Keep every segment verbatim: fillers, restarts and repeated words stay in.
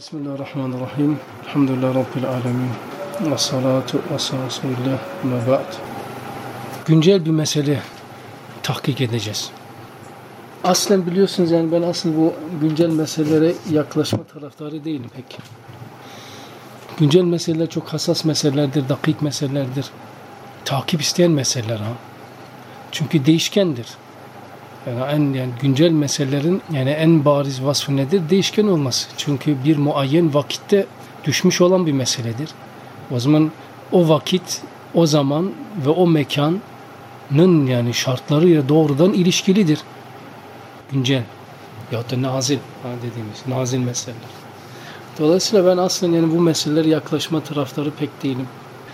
Bismillahirrahmanirrahim. Elhamdülillahi Rabbil alemin. Ve salatu ve sallallahu ve ba'd. Güncel bir mesele tahkik edeceğiz. Aslen biliyorsunuz yani ben asıl bu güncel meselelere yaklaşma taraftarı değilim pek. Güncel meseleler çok hassas meselelerdir, dakik meselelerdir. Takip isteyen meseleler ha. Çünkü değişkendir. Yani en yani güncel meselelerin yani en bariz vasfı nedir? Değişken olması. Çünkü bir muayyen vakitte düşmüş olan bir meseledir. O zaman o vakit, o zaman ve o mekanın yani şartlarıyla doğrudan ilişkilidir. Güncel ya da nazil dediğimiz nazil meseleler. Dolayısıyla ben aslında yani bu meselelere yaklaşma taraftarı pek değilim.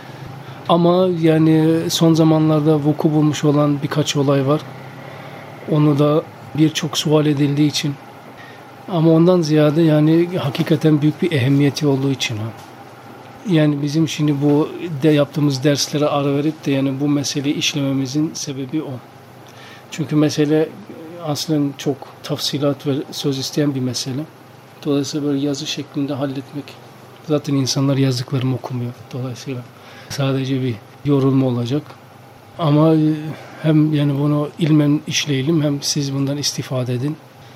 Ama yani son zamanlarda vuku bulmuş olan birkaç olay var. Onu da birçok sual edildiği için ama ondan ziyade yani hakikaten büyük bir ehemmiyeti olduğu için ha. Yani bizim şimdi bu de yaptığımız derslere ara verip de yani bu meseleyi işlememizin sebebi o. Çünkü mesele aslında çok tafsilat ve söz isteyen bir mesele. Dolayısıyla böyle yazı şeklinde halletmek. Zaten insanlar yazdıklarımı okumuyor. Dolayısıyla sadece bir yorulma olacak. Ama hem yani bunu ilmen işleyelim hem siz bundan istifade edin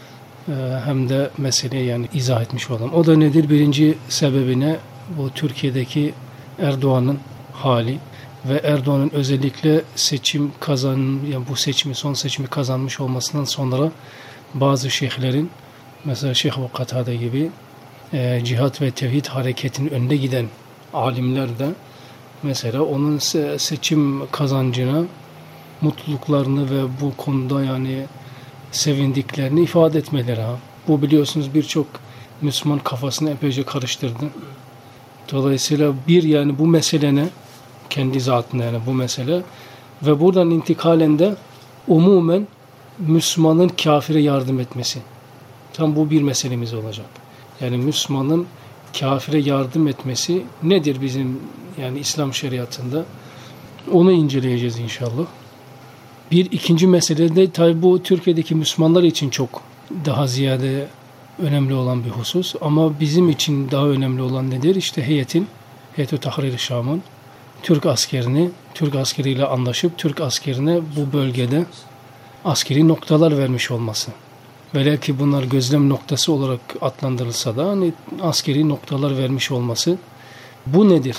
hem de meseleyi yani izah etmiş olalım. O da nedir? Birinci sebebine bu Türkiye'deki Erdoğan'ın hali ve Erdoğan'ın özellikle seçim kazan yani bu seçimi son seçimi kazanmış olmasından sonra bazı şeyhlerin mesela Şeyh Ebu Katade gibi e, cihat ve tevhid hareketinin önde giden alimler de mesela onun seçim kazancına mutluluklarını ve bu konuda yani sevindiklerini ifade etmeleri. Ha. Bu biliyorsunuz birçok Müslüman kafasını epeyce karıştırdı. Dolayısıyla bir yani bu meselene kendi zatına yani bu mesele ve buradan intikalen de umumen Müslümanın kafire yardım etmesi. Tam bu bir meselemiz olacak. Yani Müslümanın kafire yardım etmesi nedir bizim yani İslam şeriatında? Onu inceleyeceğiz inşallah. Bir ikinci mesele de tabi bu Türkiye'deki Müslümanlar için çok daha ziyade önemli olan bir husus. Ama bizim için daha önemli olan nedir? İşte heyetin, Heyet-i Tahrir-i Şam'ın Türk askerini, Türk askeriyle anlaşıp Türk askerine bu bölgede askeri noktalar vermiş olması. Velev ki bunlar gözlem noktası olarak adlandırılsa da hani askeri noktalar vermiş olması. Bu nedir?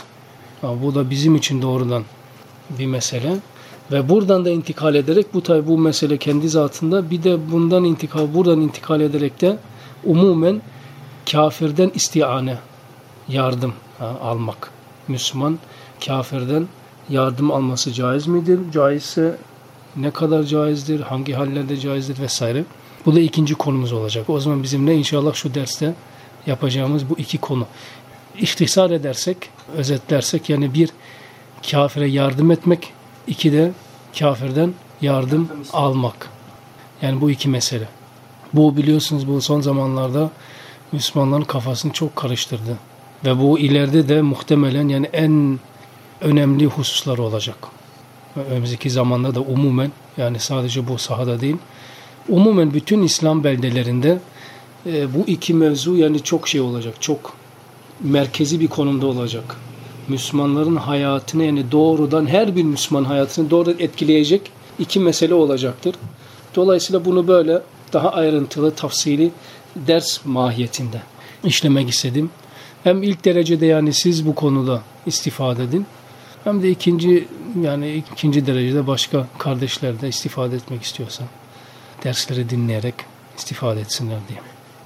Bu da bizim için doğrudan bir mesele. Ve buradan da intikal ederek bu tabi bu mesele kendi zatında bir de bundan intikal buradan intikal ederek de umumen kafirden istiane yardım ha, almak. Müslüman kafirden yardım alması caiz midir? Caizse ne kadar caizdir? Hangi hallerde caizdir vesaire. Bu da ikinci konumuz olacak. O zaman bizimle inşallah şu derste yapacağımız bu iki konu. İhtisar edersek, özetlersek yani bir kafire yardım etmek, iki de kafirden yardım almak. Yani bu iki mesele. Bu biliyorsunuz bu son zamanlarda Müslümanların kafasını çok karıştırdı. Ve bu ileride de muhtemelen yani en önemli hususlar olacak. Önümüzdeki zamanda da umumen yani sadece bu sahada değil, umumen bütün İslam beldelerinde e, bu iki mevzu yani çok şey olacak. Çok merkezi bir konumda olacak. Müslümanların hayatını yani doğrudan her bir Müslüman hayatını doğrudan etkileyecek iki mesele olacaktır. Dolayısıyla bunu böyle daha ayrıntılı, tafsili ders mahiyetinde işlemek istedim. Hem ilk derecede yani siz bu konuda istifade edin. Hem de ikinci yani ikinci derecede başka kardeşler de istifade etmek istiyorsa dersleri dinleyerek istifade etsinler diye.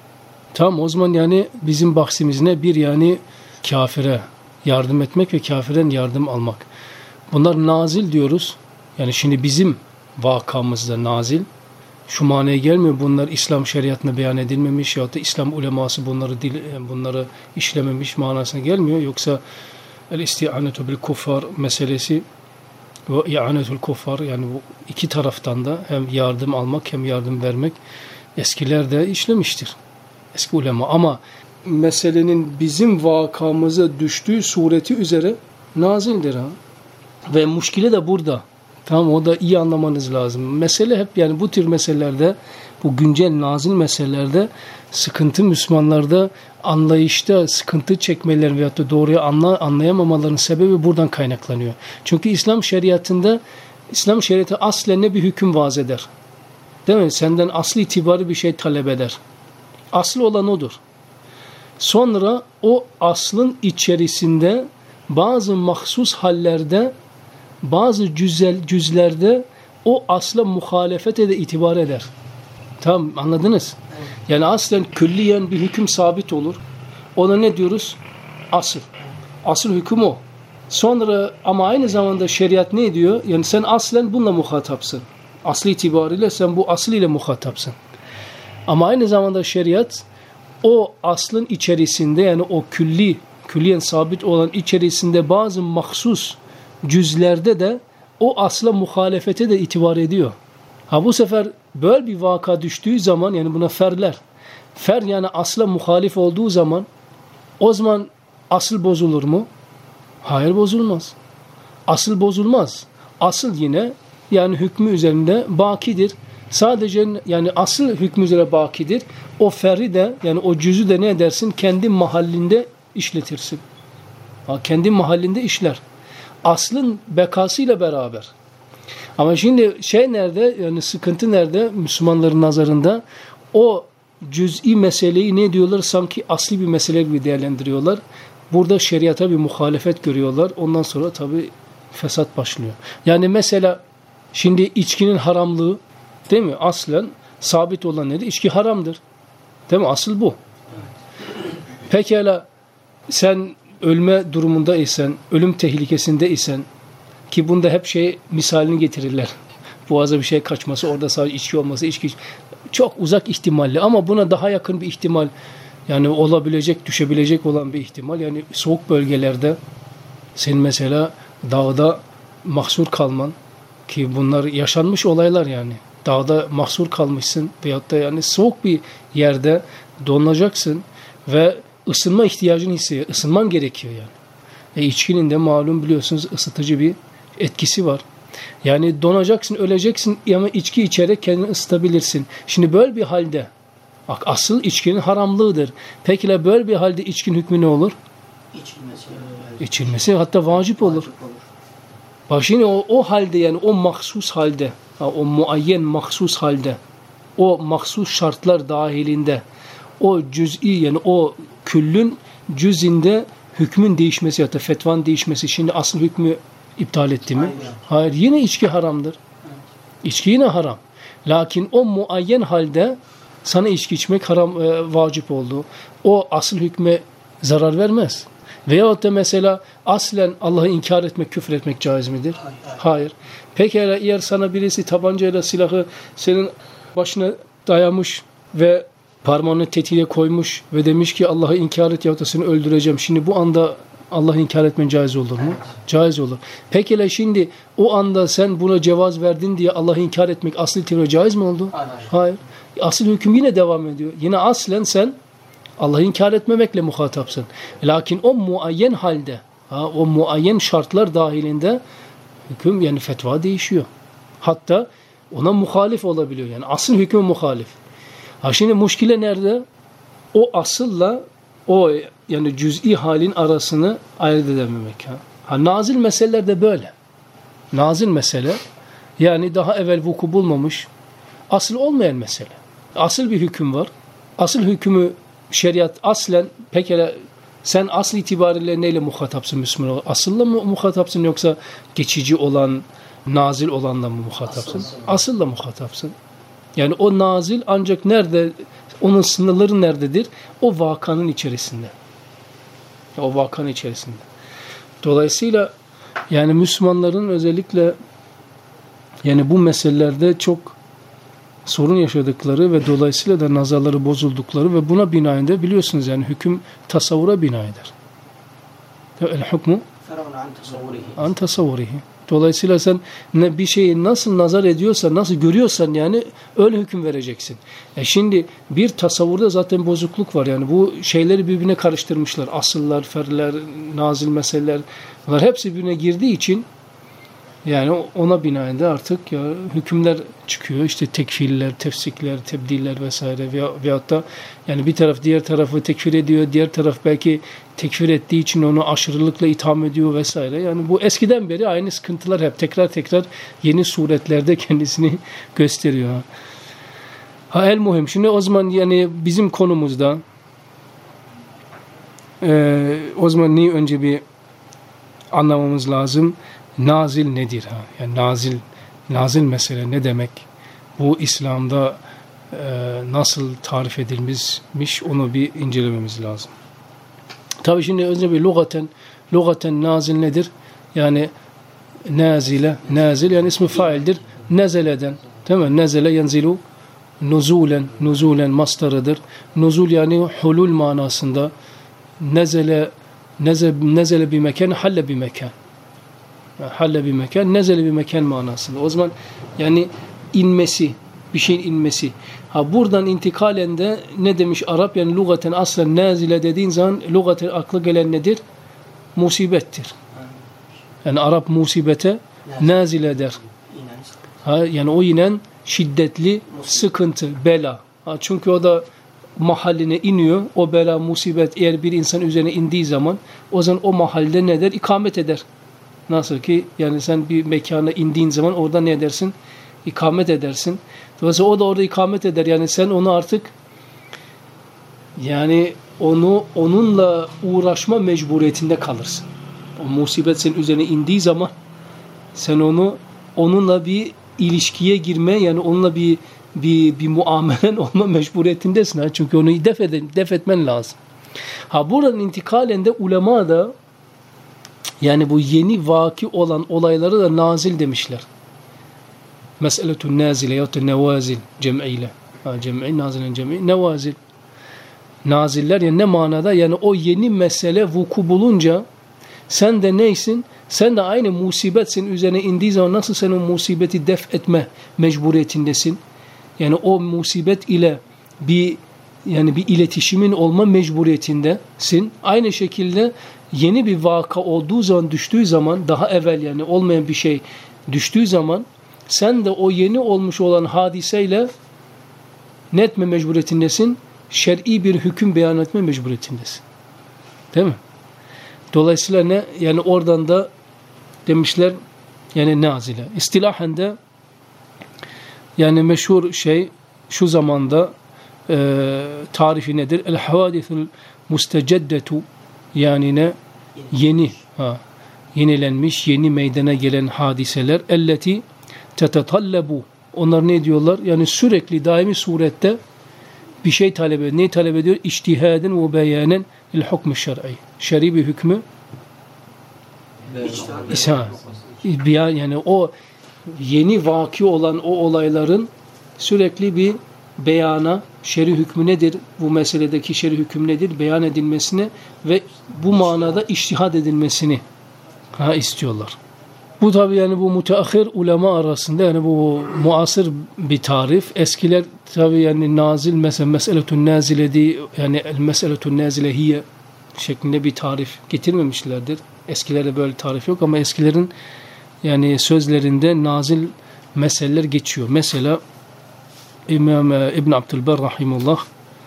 Tamam o zaman yani bizim bahsimiz ne? Bir yani kafire yardım etmek ve kafirden yardım almak. Bunlar nazil diyoruz. Yani şimdi bizim vakamızda nazil. Şu manaya gelmiyor. Bunlar İslam şeriatına beyan edilmemiş ya da İslam uleması bunları dil, bunları işlememiş manasına gelmiyor. Yoksa el-isti'anetu bil kuffar meselesi ve i'anetul kuffar yani bu iki taraftan da hem yardım almak hem yardım vermek eskilerde işlemiştir. Eski ulema ama meselenin bizim vakamıza düştüğü sureti üzere nazildir ha. Ve muşkile de burada. Tamam o da iyi anlamanız lazım. Mesele hep yani bu tür meselelerde bu güncel nazil meselelerde sıkıntı Müslümanlarda anlayışta sıkıntı çekmeleri veyahut da doğruyu anla, anlayamamaların sebebi buradan kaynaklanıyor. Çünkü İslam şeriatında İslam şeriatı aslen ne bir hüküm vaz eder. Değil mi? Senden aslı itibarı bir şey talep eder. Aslı olan odur. Sonra o aslın içerisinde bazı mahsus hallerde, bazı cüzel, cüzlerde o asla muhalefete de itibar eder. Tamam, anladınız? Yani aslen külliyen bir hüküm sabit olur. Ona ne diyoruz? Asıl. Asıl hüküm o. Sonra ama aynı zamanda şeriat ne diyor? Yani sen aslen bununla muhatapsın. Aslı itibariyle sen bu asıl ile muhatapsın. Ama aynı zamanda şeriat o aslın içerisinde, yani o külli, külliyen sabit olan içerisinde bazı mahsus cüzlerde de o asla muhalefete de itibar ediyor. Ha bu sefer böyle bir vaka düştüğü zaman, yani buna ferler. Fer yani asla muhalif olduğu zaman o zaman asıl bozulur mu? Hayır, bozulmaz. Asıl bozulmaz. Asıl yine yani hükmü üzerinde bakidir. Sadece yani asıl hükmü üzere bakidir. O ferri de yani o cüzü de ne edersin? Kendi mahallinde işletirsin. Ha, kendi mahallinde işler. Aslın bekasıyla beraber. Ama şimdi şey nerede? Yani sıkıntı nerede? Müslümanların nazarında o cüz'i meseleyi ne diyorlar? Sanki asli bir mesele gibi değerlendiriyorlar. Burada şeriata bir muhalefet görüyorlar. Ondan sonra tabii fesat başlıyor. Yani mesela şimdi içkinin haramlığı, değil mi? Aslen sabit olan nedir? İçki haramdır. Değil mi? Asıl bu. Pekala sen ölme durumunda isen, ölüm tehlikesinde isen, ki bunda hep şey misalini getirirler. Boğaza bir şey kaçması, orada sadece içki olması, içki çok uzak ihtimalli ama buna daha yakın bir ihtimal, yani olabilecek, düşebilecek olan bir ihtimal. Yani soğuk bölgelerde senin mesela dağda mahsur kalman, ki bunlar yaşanmış olaylar yani. Dağda mahsur kalmışsın veyahut da yani soğuk bir yerde donacaksın ve ısınma ihtiyacını hissediyor. Isınman gerekiyor yani. E içkinin de malum biliyorsunuz ısıtıcı bir etkisi var. Yani donacaksın, öleceksin ama içki içerek kendini ısıtabilirsin. Şimdi böyle bir halde bak asıl içkinin haramlığıdır. Peki la böyle bir halde içkinin hükmü ne olur? İçilmesi. İçilmesi hatta vacip olur. Vacip olur. Bak şimdi o, o halde yani o mahsus halde, o muayyen mahsus halde, o mahsus şartlar dahilinde, o cüz'i yani o küllün cüz'inde hükmün değişmesi ya da fetvanın değişmesi şimdi asıl hükmü iptal etti mi? Hayır. Hayır. Yine içki haramdır. Evet. İçki yine haram. Lakin o muayyen halde sana içki içmek haram, e, vacip oldu. O asıl hükme zarar vermez. Veyahut da mesela aslen Allah'ı inkar etmek, küfür etmek caiz midir? Hayır. Hayır. Pekala eğer sana birisi tabancayla silahı senin başına dayamış ve parmağını tetiğe koymuş ve demiş ki Allah'ı inkar et yahut da seni öldüreceğim. Şimdi bu anda Allah'ı inkar etmen caiz olur mu? Evet. Caiz olur. Pekala şimdi o anda sen buna cevaz verdin diye Allah'ı inkar etmek asıl itibariyle caiz mi oldu? Hayır. Hayır. Asıl hüküm yine devam ediyor. Yine aslen sen Allah'ı inkar etmemekle muhatapsın. Lakin o muayyen halde, ha, o muayyen şartlar dahilinde hüküm yani fetva değişiyor. Hatta ona muhalif olabiliyor. Yani asıl hükmü muhalif. Ha şimdi muşkile nerede? O asılla o yani cüz'i halin arasını ayırt edememek. Ha. ha nazil meseleler de böyle. Nazil mesele yani daha evvel vuku bulmamış, asıl olmayan mesele. Asıl bir hüküm var. Asıl hükmü şeriat aslen pekala sen asıl itibariyle neyle muhatapsın Müslüman? Asılla mı muhatapsın yoksa geçici olan, nazil olanla mı muhatapsın? Asıl. Asılla muhatapsın. Yani o nazil ancak nerede, onun sınırları nerededir? O vakanın içerisinde. O vakanın içerisinde. Dolayısıyla yani Müslümanların özellikle yani bu meselelerde çok sorun yaşadıkları ve dolayısıyla da nazarları bozuldukları ve buna binaen de biliyorsunuz yani hüküm tasavvura binaendir. El hükmü an tasavvurihi. Dolayısıyla sen ne bir şeyi nasıl nazar ediyorsan, nasıl görüyorsan yani öyle hüküm vereceksin. E şimdi bir tasavvurda zaten bozukluk var yani bu şeyleri birbirine karıştırmışlar. Asıllar, ferler, nazil meseleler bunlar hepsi birbirine girdiği için Yani ona binaen de artık ya hükümler çıkıyor. İşte tekfirler, tefsikler, tebdiller vesaire veya, veyahut da yani bir taraf diğer tarafı tekfir ediyor. Diğer taraf belki tekfir ettiği için onu aşırılıkla itham ediyor vesaire. Yani bu eskiden beri aynı sıkıntılar hep tekrar tekrar yeni suretlerde kendisini gösteriyor. Ha el muhim. Şimdi o zaman yani bizim konumuzda e, o zaman neyi önce bir anlamamız lazım? Nazil nedir? Ha? Yani nazil, nazil mesele ne demek? Bu İslam'da e, nasıl tarif edilmiş onu bir incelememiz lazım. Tabii şimdi önce bir lugaten, lugaten nazil nedir? Yani nazile, nazil yani ismi faildir. Nezeleden, değil mi? Nezele yenzilu, nuzulen, nuzulen mastarıdır. Nuzul yani hulul manasında. Nezele, nezele, nezele bir mekan, halle bir mekan. Halle bir mekan, nezele bir mekan manasında. O zaman yani inmesi, bir şeyin inmesi. Ha buradan intikalen de ne demiş Arap? Yani lugaten aslen nazile dediğin zaman lugaten akla gelen nedir? Musibettir. Yani Arap musibete nazile der. Ha yani o inen şiddetli sıkıntı, bela. Ha çünkü o da mahalline iniyor. O bela, musibet eğer bir insan üzerine indiği zaman o zaman o mahallede ne der? İkamet eder. Nasıl ki yani sen bir mekana indiğin zaman orada ne edersin? İkamet edersin. Dolayısıyla o da orada ikamet eder. Yani sen onu artık yani onu onunla uğraşma mecburiyetinde kalırsın. O musibet senin üzerine indiği zaman sen onu onunla bir ilişkiye girme yani onunla bir bir bir muamelen olma mecburiyetindesin. Ha? Çünkü onu def, ed- def etmen lazım. Ha buradan intikalen de ulema da yani bu yeni vaki olan olayları da nazil demişler. Meseletun nazile ya da nevazil cem'iyle. Ha cem'i nazilen cem'i nevazil. Naziller yani ne manada? Yani o yeni mesele vuku bulunca sen de neysin? Sen de aynı musibet senin üzerine indiği zaman nasıl sen o musibeti def etme mecburiyetindesin? Yani o musibet ile bir yani bir iletişimin olma mecburiyetindesin. Aynı şekilde yeni bir vaka olduğu zaman, düştüğü zaman, daha evvel yani olmayan bir şey düştüğü zaman sen de o yeni olmuş olan hadiseyle ne etme mecburiyetindesin? Şer'i bir hüküm beyan etme mecburiyetindesin. Değil mi? Dolayısıyla ne? Yani oradan da demişler yani nazile. İstilahen de yani meşhur şey şu zamanda e, tarifi nedir? El havadisul musteceddetu yani ne? Yeni. Ha, yenilenmiş, yeni meydana gelen hadiseler. Elleti tetetallabu. Onlar ne diyorlar? Yani sürekli daimi surette bir şey talep ediyor. Neyi talep ediyor? İçtihaden ve beyanen il hukm-i şer'i. Şer'i bir hükmü İsa. Yani o yeni vaki olan o olayların sürekli bir beyana, şer'i hükmü nedir? Bu meseledeki şer'i hüküm nedir? Beyan edilmesini ve bu manada içtihad edilmesini ha, istiyorlar. Bu tabi yani bu müteahhir ulema arasında yani bu muasır bir tarif. Eskiler tabi yani nazil mesela meseletun nazile diye yani el meseletun nazile hiye şeklinde bir tarif getirmemişlerdir. Eskilerde böyle tarif yok ama eskilerin yani sözlerinde nazil meseleler geçiyor. Mesela İmam İbn Abdülber rahimullah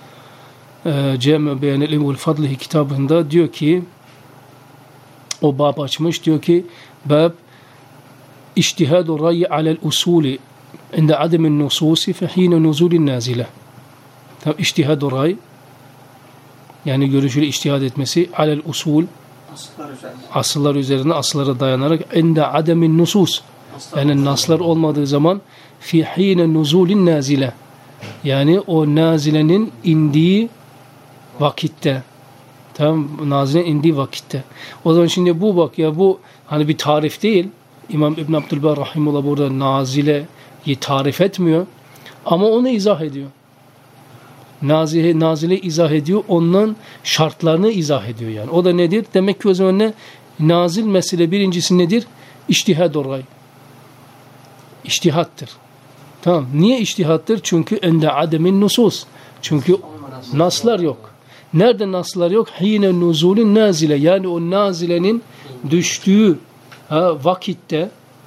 Cem-i Beyan-el İlm ve Fadlihi kitabında diyor ki o bab açmış diyor ki bab İçtihadu rayyi alel usuli inde ademin nususi fe hine nuzulin nazile. Tabi içtihadu ray yani görüşüyle içtihad etmesi alel usul asıllar üzerine asıllara dayanarak inde ademin nusus yani naslar olmadığı zaman fi hine nuzulin nazile yani o nazilenin indiği vakitte tamam nazilenin indiği vakitte o zaman şimdi bu bak ya bu hani bir tarif değil İmam İbn Abdülber rahimullah burada nazileyi tarif etmiyor ama onu izah ediyor. Nazile, nazile izah ediyor. Ondan şartlarını izah ediyor yani. O da nedir? Demek ki o zaman ne? Nazil mesele birincisi nedir? İçtihad-ı ray. İçtihattır. Tamam. Niye içtihattır? Çünkü ende ademin nusus. Çünkü naslar yok. Nerede naslar yok? Hine nuzulün nazile. Yani o nazilenin düştüğü ha, vakitte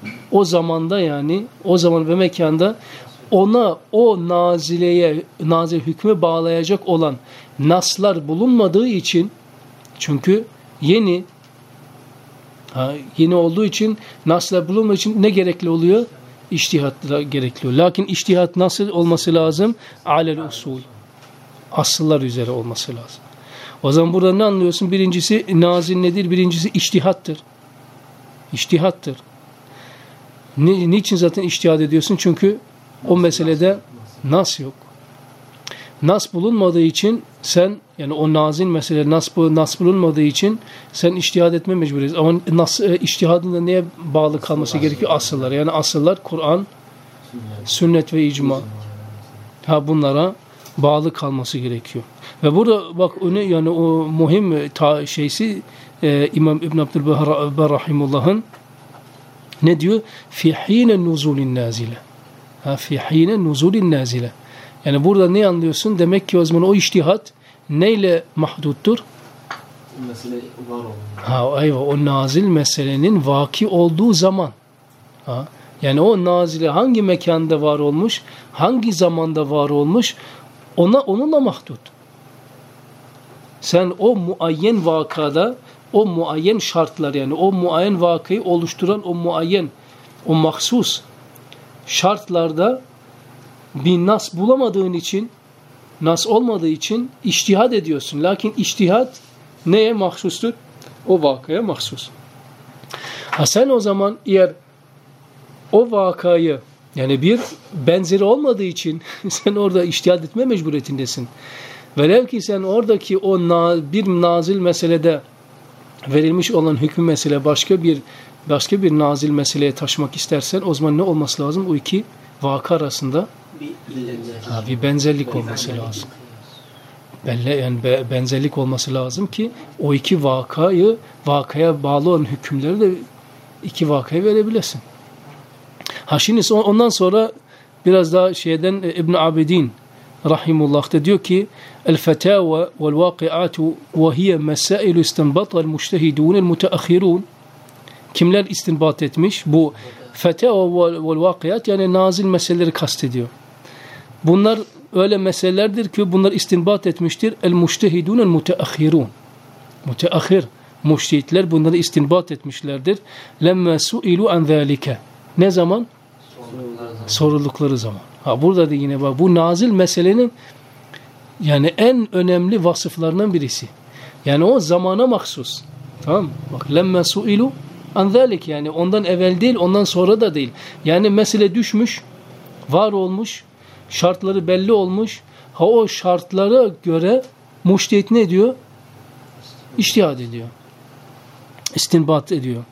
O zamanda yani o zaman ve mekanda ona o nazileye, nazil hükmü bağlayacak olan naslar bulunmadığı için, çünkü yeni ha, yeni olduğu için, naslar bulunmadığı için ne gerekli oluyor? İçtihat gerekli oluyor. Lakin içtihat nasıl olması lazım? Alel usul. Asıllar üzere olması lazım. O zaman burada ne anlıyorsun? Birincisi nazil nedir? Birincisi içtihattır. İçtihattır. Ni, niçin zaten içtihad ediyorsun? Çünkü o meselede nas yok. Nas bulunmadığı için sen, yani o nazil mesele nas, nas bulunmadığı için sen içtihad etme mecburiyetin. Ama nas, e, içtihadın da neye bağlı kalması gerekiyor? Asıllar. Yani asıllar Kur'an, sünnet ve icma. Ha, bunlara bağlı kalması gerekiyor. Ve burada bak öne, yani o muhim ta, şeysi e, İmam İbn Abdülber Rahimullah'ın ne diyor? Fi hine nuzulin nazile. Ha, fi hine nuzulin nazile. Yani burada ne anlıyorsun? Demek ki o zaman o içtihat neyle mahduttur? O mesele var olmalı. Ha, eyvah, o nazil meselenin vaki olduğu zaman. Ha, yani o nazile hangi mekanda var olmuş, hangi zamanda var olmuş, ona onunla mahdut. Sen o muayyen vakada, o muayyen şartlar, yani o muayyen vakayı oluşturan o muayyen, o mahsus şartlarda bir nas bulamadığın için, nas olmadığı için içtihad ediyorsun. Lakin içtihad neye mahsustur? O vakaya mahsus. Ha, sen o zaman eğer o vakayı, yani bir benzeri olmadığı için sen orada içtihad etme mecburiyetindesin. Velev ki sen oradaki o na, bir nazil meselede verilmiş olan hüküm mesele başka bir başka bir nazil meseleye taşımak istersen, o zaman ne olması lazım? O iki vaka arasında bir, ha, bir benzerlik olması lazım. Belle, yani be, benzerlik olması lazım ki o iki vakayı, vakaya bağlı olan hükümleri de iki vakaya verebilesin. Ha, şimdi ondan sonra biraz daha şeyden İbn Abidin rahimullah da diyor ki el-fetâve vel-vâki'âtu ve hiye mesâilu istenbata'l mujtehidûn el-muteahhirûn. Kimler istinbat etmiş? Bu fetâve vel-vâki'at yani nazil meseleleri kastediyor. Bunlar öyle meselelerdir ki bunlar istinbat etmiştir. El-mujtehidûn el-muteahhirûn. Muteahhir mujtehitler bunları istinbat etmişlerdir. Lemme su'ilu an zâlike. Ne zaman? Soruldukları zaman. Ha, burada da yine bak, bu nazil meselenin yani en önemli vasıflarından birisi. Yani o zamana mahsus. Tamam mı? Bak, lemme su'ilu an zâlik, yani ondan evvel değil, ondan sonra da değil. Yani mesele düşmüş, var olmuş, şartları belli olmuş. Ha, o şartlara göre mujtehit ne diyor? İçtihad ediyor. İstinbat ediyor.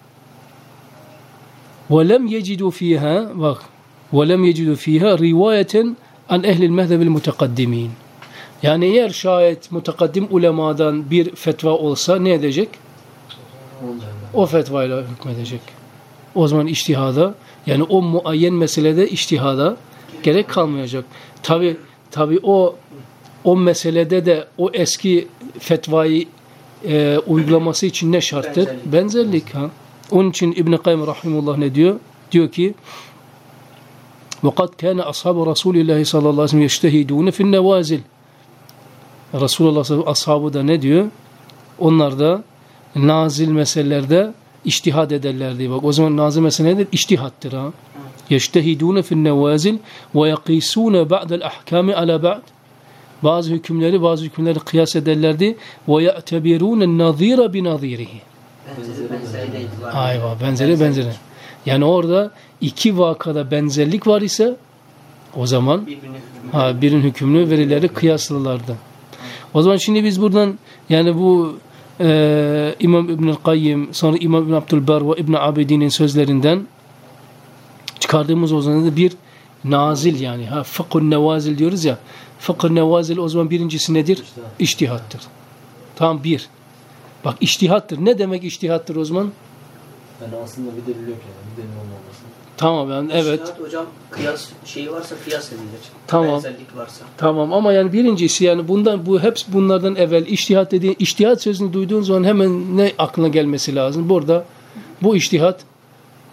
وَلَمْ يَجِدُوا ف۪يهَا bak وَلَمْ يَجِدُوا ف۪يهَا رِوَايَةً عَنْ اَهْلِ الْمَذْهَبِ الْمُتَقَدِّم۪ينَ. Yani eğer şayet mutakaddim ulemadan bir fetva olsa ne edecek? O fetvayla hükmedecek. O zaman içtihada, yani o muayyen meselede içtihada gerek kalmayacak. Tabi tabi o o meselede de o eski fetvayı e, uygulaması için ne şarttır? Benzerlik. Benzerlik ha. Onun için İbn Kayyim rahimehullah ne diyor? Diyor ki: "Vaqad kana ashabu Rasulillah sallallahu aleyhi ve sellem yectehidun fi'n nevazil." Resulullah sallallahu ashabı da ne diyor? Onlar da nazil meselelerde içtihad ederlerdi. Bak, o zaman nazil mesele nedir? İçtihattır ha. Yectehidun fi'n nevazil ve yaqisuna ba'da'l ahkami ala ba'd. Bazı hükümleri bazı hükümleri kıyas ederlerdi. Ve ya'tebirun nazira bi nazirihi. Ayva, benzeri benzeri. Yani orada iki vakada benzerlik var ise o zaman ha, birinin hükmünü verileri kıyaslalardı. O zaman şimdi biz buradan yani bu e, İmam İbnül Kayyim, sonra İmam İbn Abdülber ve İbn Abidin'in sözlerinden çıkardığımız o zaman da bir nazil, yani ha, fıkhun nevazil diyoruz ya, fıkhun nevazil o zaman birincisi nedir? İçtihattır. Tamam, bir. Bak, içtihattır. Ne demek içtihattır o zaman? Yani aslında bir delil yok yani. Bir delil olmaması. Tamam yani evet. İçtihat hocam, kıyas şeyi varsa kıyas edilir. Tamam. Benzerlik varsa. Tamam ama yani birincisi, yani bundan bu hepsi bunlardan evvel içtihat dediğin, içtihat sözünü duyduğun zaman hemen ne aklına gelmesi lazım? Burada bu içtihat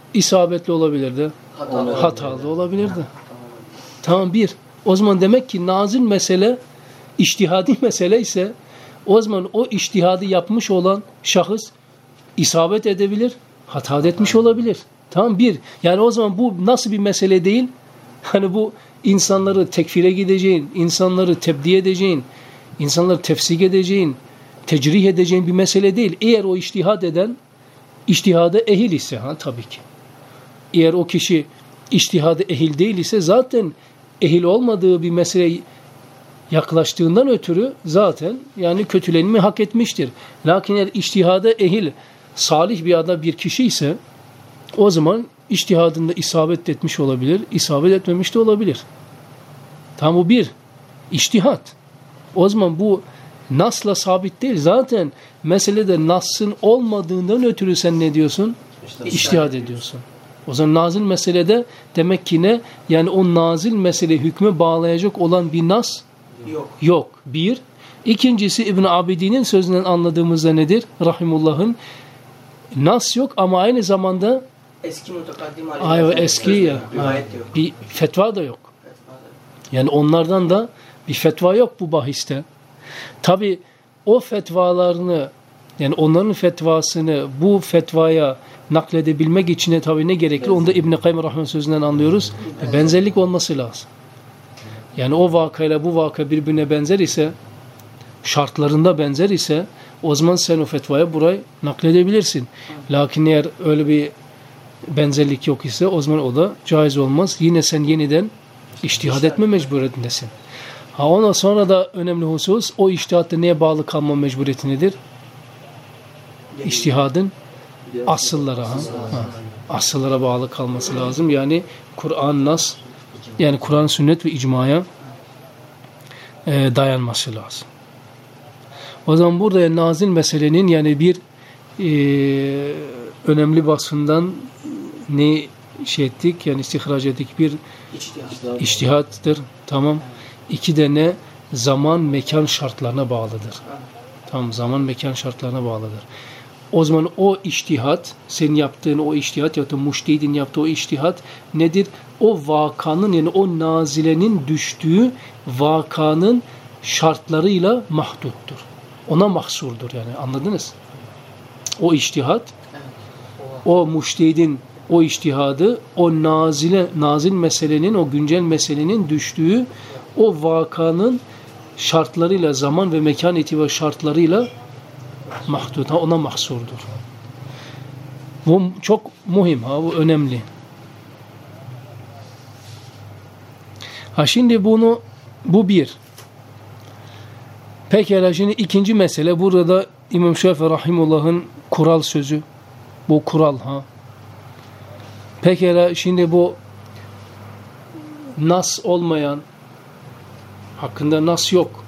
isabetli olabilirdi. Hatalı. Hatalı olabilirdi. Tamam bir. O zaman demek ki nazil mesele, içtihadi mesele ise o zaman o içtihadı yapmış olan şahıs isabet edebilir, hata etmiş olabilir. Tamam bir. Yani o zaman bu nasıl bir mesele değil? Hani bu insanları tekfire gideceğin, insanları tebdi edeceğin, insanları tefsik edeceğin, tecrih edeceğin bir mesele değil. Eğer o içtihad eden, içtihada ehil ise ha tabii ki. Eğer o kişi içtihada ehil değil ise zaten ehil olmadığı bir meseleye yaklaştığından ötürü zaten yani kötülenmeyi hak etmiştir. Lakin eğer içtihada ehil, salih bir adam bir kişi ise o zaman içtihadında isabet etmiş olabilir, isabet etmemiş de olabilir. Tam bu bir. İçtihat. O zaman bu nasla sabit değil. Zaten meselede nasın olmadığından ötürü sen ne diyorsun? İşte, İçtihad ediyorsun. O zaman nazil meselede demek ki ne? Yani o nazil mesele hükmü bağlayacak olan bir nas yok. Yok. Bir. İkincisi İbn Abidin'in sözünden anladığımızda nedir? Rahimullah'ın nas yok ama aynı zamanda eski mutakaddim Ay, eski ya. Ha, bir fetva da yok. Yani onlardan da bir fetva yok bu bahiste. Tabi o fetvalarını yani onların fetvasını bu fetvaya nakledebilmek için de tabi ne gerekli? Onda İbn-i Kayyum Rahman sözünden anlıyoruz. Benzerlik olması lazım. Yani o vakayla bu vaka birbirine benzer ise, şartlarında benzer ise o zaman sen o fetvaya burayı nakledebilirsin. Lakin eğer öyle bir benzerlik yok ise o zaman o da caiz olmaz. Yine sen yeniden içtihad etme mecburiyetindesin. Ha ondan sonra da önemli husus o içtihatta neye bağlı kalma mecburiyeti nedir? İçtihadın asıllara, ha? Ha. asıllara bağlı kalması lazım. Yani Kur'an, nas, yani Kur'an, sünnet ve icmaya e, dayanması lazım. O zaman burada nazil meselenin yani bir e, önemli vasfından ne şey ettik? Yani istihraç ettik. Bir İçtihad. içtihattır. Tamam. İki de ne? Zaman, mekan şartlarına bağlıdır. Tamam. Zaman, mekan şartlarına bağlıdır. O zaman o içtihat, senin yaptığın o içtihat ya da muştehidin yaptığı o içtihat nedir? O vakanın yani o nazilenin düştüğü vakanın şartlarıyla mahduttur. Ona mahsurdur yani anladınız? O içtihat, o muştehidin o içtihadı, o nazile, nazil meselenin, o güncel meselenin düştüğü o vakanın şartlarıyla, zaman ve mekan itibar şartlarıyla mahdut, ona mahsurdur. Bu çok mühim, ha, bu önemli. Ha şimdi bunu, bu bir. Pekala şimdi ikinci mesele, burada İmam Şafii Rahimullah'ın kural sözü. Bu kural ha. Pekala şimdi bu nas olmayan, hakkında nas yok.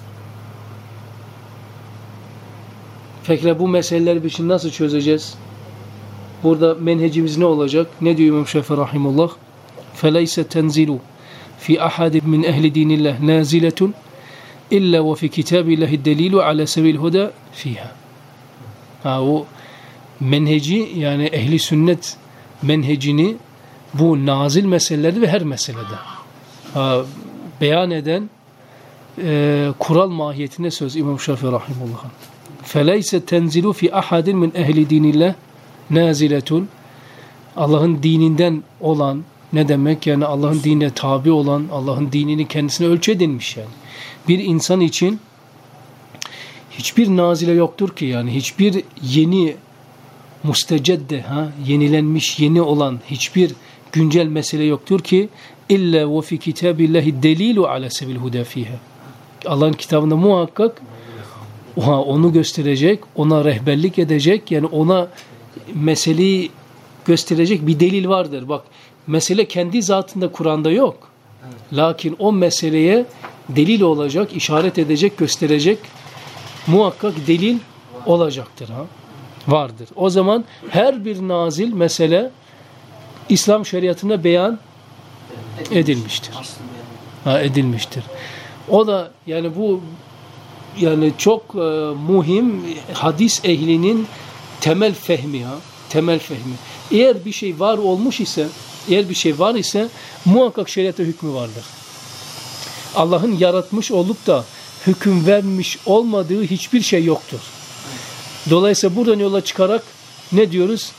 Pekala bu meseleleri biz şimdi nasıl çözeceğiz? Burada menhecimiz ne olacak? Ne diyor İmam Şafii Rahimullah? فَلَيْسَ تَنْزِلُ فِي أَحَدٍ مِنْ أَهْلِ دِينِ اللّٰهِ نَازِلَةٌ إِلَّا وَفِي كِتَابِ اللّٰهِ الدَّلِيلُ عَلَى سَبِيلِ الْهُدَى فِيهَا. Ha, o menheci yani ehli sünnet menhecini bu nazil meselelerde ve her meselede ha, beyan eden e, kural mahiyetinde söz İmam Şafii Rahimullah'ın. فَلَيْسَ تَنْزِلُ فِي أَحَدٍ مِنْ أَهْلِ دِينِ اللّٰهِ نَازِلَةٌ. Allah'ın dininden olan ne demek? Yani Allah'ın dinine tabi olan, Allah'ın dinini kendisine ölçü edinmiş yani. Bir insan için hiçbir nazile yoktur ki yani hiçbir yeni mustecedde, ha, yenilenmiş, yeni olan hiçbir güncel mesele yoktur ki illa ve fi kitabillahi delilu ala sebil huda fiha. Allah'ın kitabında muhakkak onu gösterecek, ona rehberlik edecek, yani ona meseleyi gösterecek bir delil vardır. Bak, mesele kendi zatında Kur'an'da yok. Lakin o meseleye delil olacak, işaret edecek, gösterecek muhakkak delil olacaktır. Ha? Vardır. O zaman her bir nazil mesele İslam şeriatında beyan edilmiştir. Ha, edilmiştir. O da yani bu yani çok e, muhim hadis ehlinin temel fehmi, ha. temel fehmi. Eğer bir şey var olmuş ise, eğer bir şey var ise muhakkak şeriata hükmü vardır. Allah'ın yaratmış olup da hüküm vermiş olmadığı hiçbir şey yoktur. Dolayısıyla buradan yola çıkarak ne diyoruz?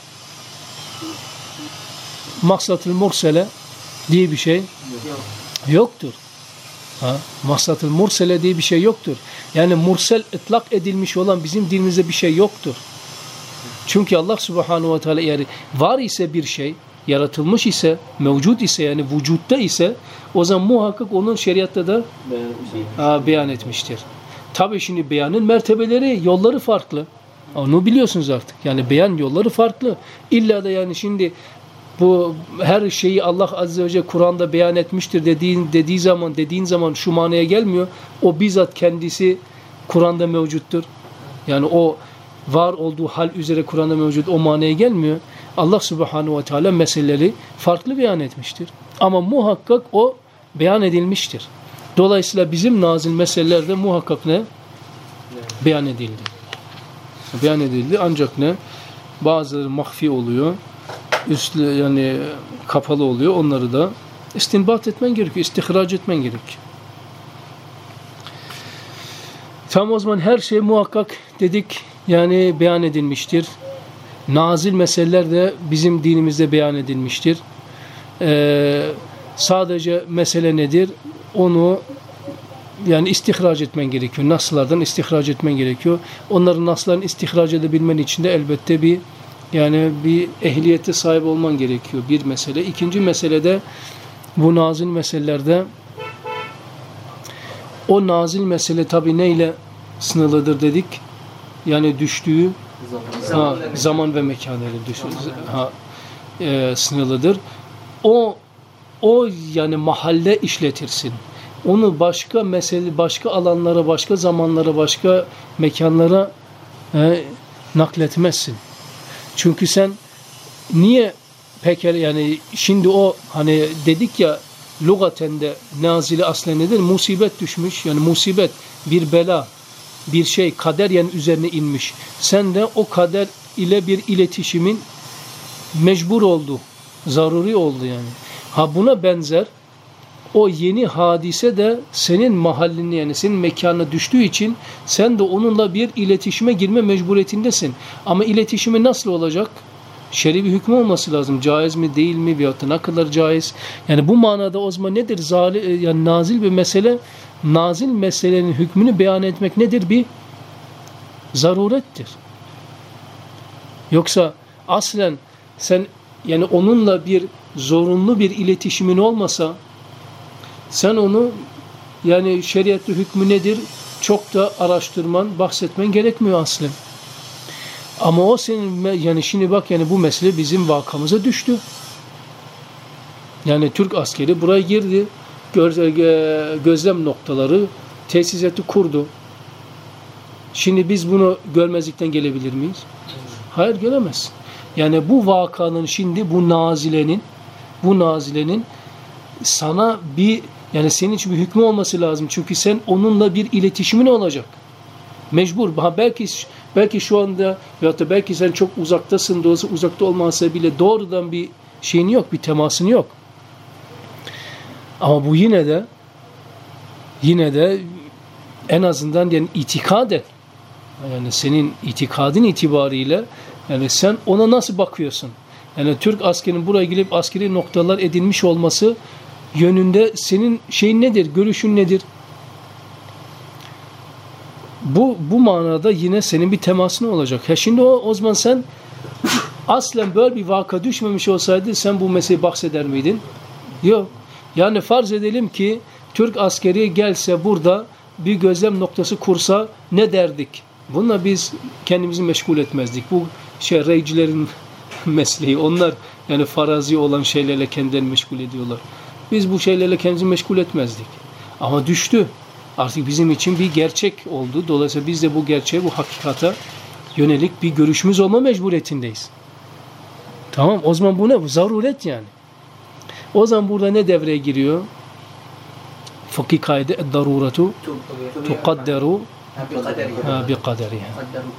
Maksatül mursele diye bir şey Yok. yoktur. Ha? Maksatül mursele diye bir şey yoktur. Yani mursel ıtlak edilmiş olan bizim dinimizde bir şey yoktur. Çünkü Allah Subhanahu ve Teala eğer var ise bir şey, yaratılmış ise, mevcut ise yani vücutta ise o zaman muhakkak onun şeriatta da ha, beyan etmiştir. Tabii şimdi beyanın mertebeleri, yolları farklı. Onu biliyorsunuz artık. Yani beyan yolları farklı. İlla da yani şimdi bu her şeyi Allah Azze ve Celle Kur'an'da beyan etmiştir dediğin dediği zaman dediğin zaman şu manaya gelmiyor. O bizzat kendisi Kur'an'da mevcuttur. Yani o var olduğu hal üzere Kur'an'da mevcut o manaya gelmiyor. Allah Subhanahu ve Teala meseleleri farklı beyan etmiştir. Ama muhakkak o beyan edilmiştir. Dolayısıyla bizim nazil meselelerde muhakkak ne? Beyan edildi. Beyan edildi ancak ne? Bazıları mahfi oluyor. Üstlü yani kapalı oluyor. Onları da istinbat etmen gerekiyor. İstihraç etmen gerekiyor. Tam o zaman her şey muhakkak dedik yani beyan edilmiştir. Nazil meseleler de bizim dinimizde beyan edilmiştir. Ee, sadece mesele nedir? Onu yani istihraç etmen gerekiyor. Naslardan istihraç etmen gerekiyor. Onların naslarını istihraç edebilmen için de elbette bir yani bir ehliyete sahip olman gerekiyor. Bir mesele. İkinci meselede bu nazil meselelerde o nazil mesele tabi neyle sınırlıdır dedik? Yani düştüğü Zaman. ha, zaman ve mekan ile düştüğü ha, e, sınırlıdır. O o yani mahalle işletirsin. Onu başka mesele, başka alanlara, başka zamanlara, başka mekanlara e, nakletmezsin. Çünkü sen niye peker yani şimdi o hani dedik ya lugaten de nazili aslen nedir? Musibet düşmüş. Yani musibet bir bela, bir şey kader yani üzerine inmiş. Sen de o kader ile bir iletişimin mecbur oldu. Zaruri oldu yani. Ha buna benzer o yeni hadise de senin mahallini yani senin mekanına düştüğü için sen de onunla bir iletişime girme mecburiyetindesin. Ama iletişimi nasıl olacak? Şer'i bir hükmü olması lazım. Caiz mi değil mi? Veyahut da ne kadar caiz? Yani bu manada o zaman nedir? Zali, yani nazil bir mesele. Nazil meselenin hükmünü beyan etmek nedir? Bir zarurettir. Yoksa aslen sen yani onunla bir zorunlu bir iletişimin olmasa sen onu yani şeriatlı hükmü nedir? Çok da araştırman, bahsetmen gerekmiyor aslen. Ama o senin yani şimdi bak yani bu mesele bizim vakamıza düştü. Yani Türk askeri buraya girdi. Gözlem noktaları tesisatı kurdu. Şimdi biz bunu görmezlikten gelebilir miyiz? Hayır, gelemez. Yani bu vakanın şimdi bu nazilenin bu nazilenin sana bir yani senin için bir hükmü olması lazım. Çünkü sen onunla bir iletişimin olacak. Mecbur. Ha belki belki şu anda veyahut da belki sen çok uzaktasın. Dolayısıyla uzakta olmasa bile doğrudan bir şeyin yok, bir temasın yok. Ama bu yine de yine de en azından yani itikaden yani senin itikadın itibariyle yani sen ona nasıl bakıyorsun? Yani Türk askerinin buraya gelip askeri noktalar edinmiş olması yönünde senin şeyin nedir? Görüşün nedir? Bu bu manada yine senin bir temasın olacak. Ha şimdi o, o zaman sen aslen böyle bir vaka düşmemiş olsaydı sen bu meseleyi bahseder miydin? Yok. Yani farz edelim ki Türk askeri gelse burada bir gözlem noktası kursa ne derdik? Bununla biz kendimizi meşgul etmezdik. Bu şey reycilerin mesleği. Onlar yani farazi olan şeylerle kendilerini meşgul ediyorlar. Biz bu şeylerle kendimizi meşgul etmezdik. Ama düştü. Artık bizim için bir gerçek oldu. Dolayısıyla biz de bu gerçeğe, bu hakikata yönelik bir görüşümüz olma mecburiyetindeyiz. Tamam, o zaman bu ne? Bu zaruret yani. O zaman burada ne devreye giriyor? Fıkhi kaide, ed-daruratu tuqadderu bi kaderiha.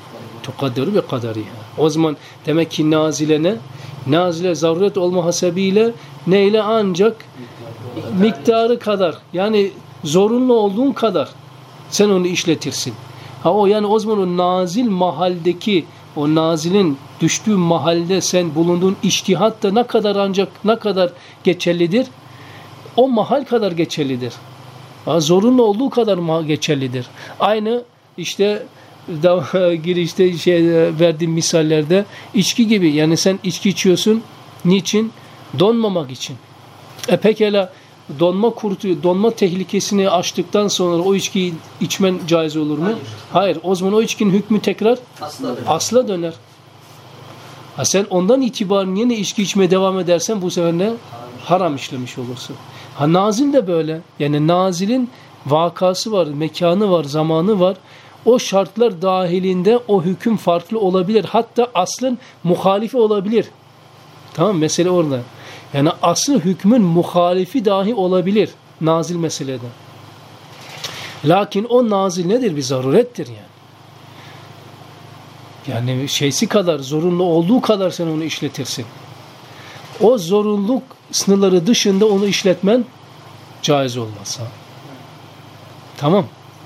Tukadderu bi kadariha. O zaman demek ki nazile ne? Nazile zaruret olma hasebiyle neyle ancak miktarı kadar, yani zorunlu olduğun kadar sen onu işletirsin. Ha o yani o zaman o nazil mahaldeki, o nazilin düştüğü mahalde sen bulunduğun içtihat da ne kadar ancak ne kadar geçerlidir? O mahal kadar geçerlidir. Ha, zorunlu olduğu kadar geçerlidir. Aynı işte girişte şey verdiğim misallerde içki gibi, yani sen içki içiyorsun niçin? Donmamak için. E pekala donma kurtu, donma tehlikesini aştıktan sonra o içkiyi içmen caiz olur mu? Hayır. Hayır. O zaman o içkinin hükmü tekrar asla döner. Asla döner. Ha sen ondan itibaren yine içki içmeye devam edersen bu sefer ne? Haram, Haram işlemiş olursun. Ha nazil de böyle. Yani nazilin vakası var, mekanı var, zamanı var. O şartlar dahilinde o hüküm farklı olabilir. Hatta aslın muhalifi olabilir. Tamam, mesele orada. Yani asıl hükmün muhalifi dahi olabilir nazil meselede. Lakin o nazil nedir? Bir zarurettir yani. Yani şeysi kadar, zorunlu olduğu kadar sen onu işletirsin. O zorunluluk sınırları dışında onu işletmen caiz olmaz. Ha? Tamam.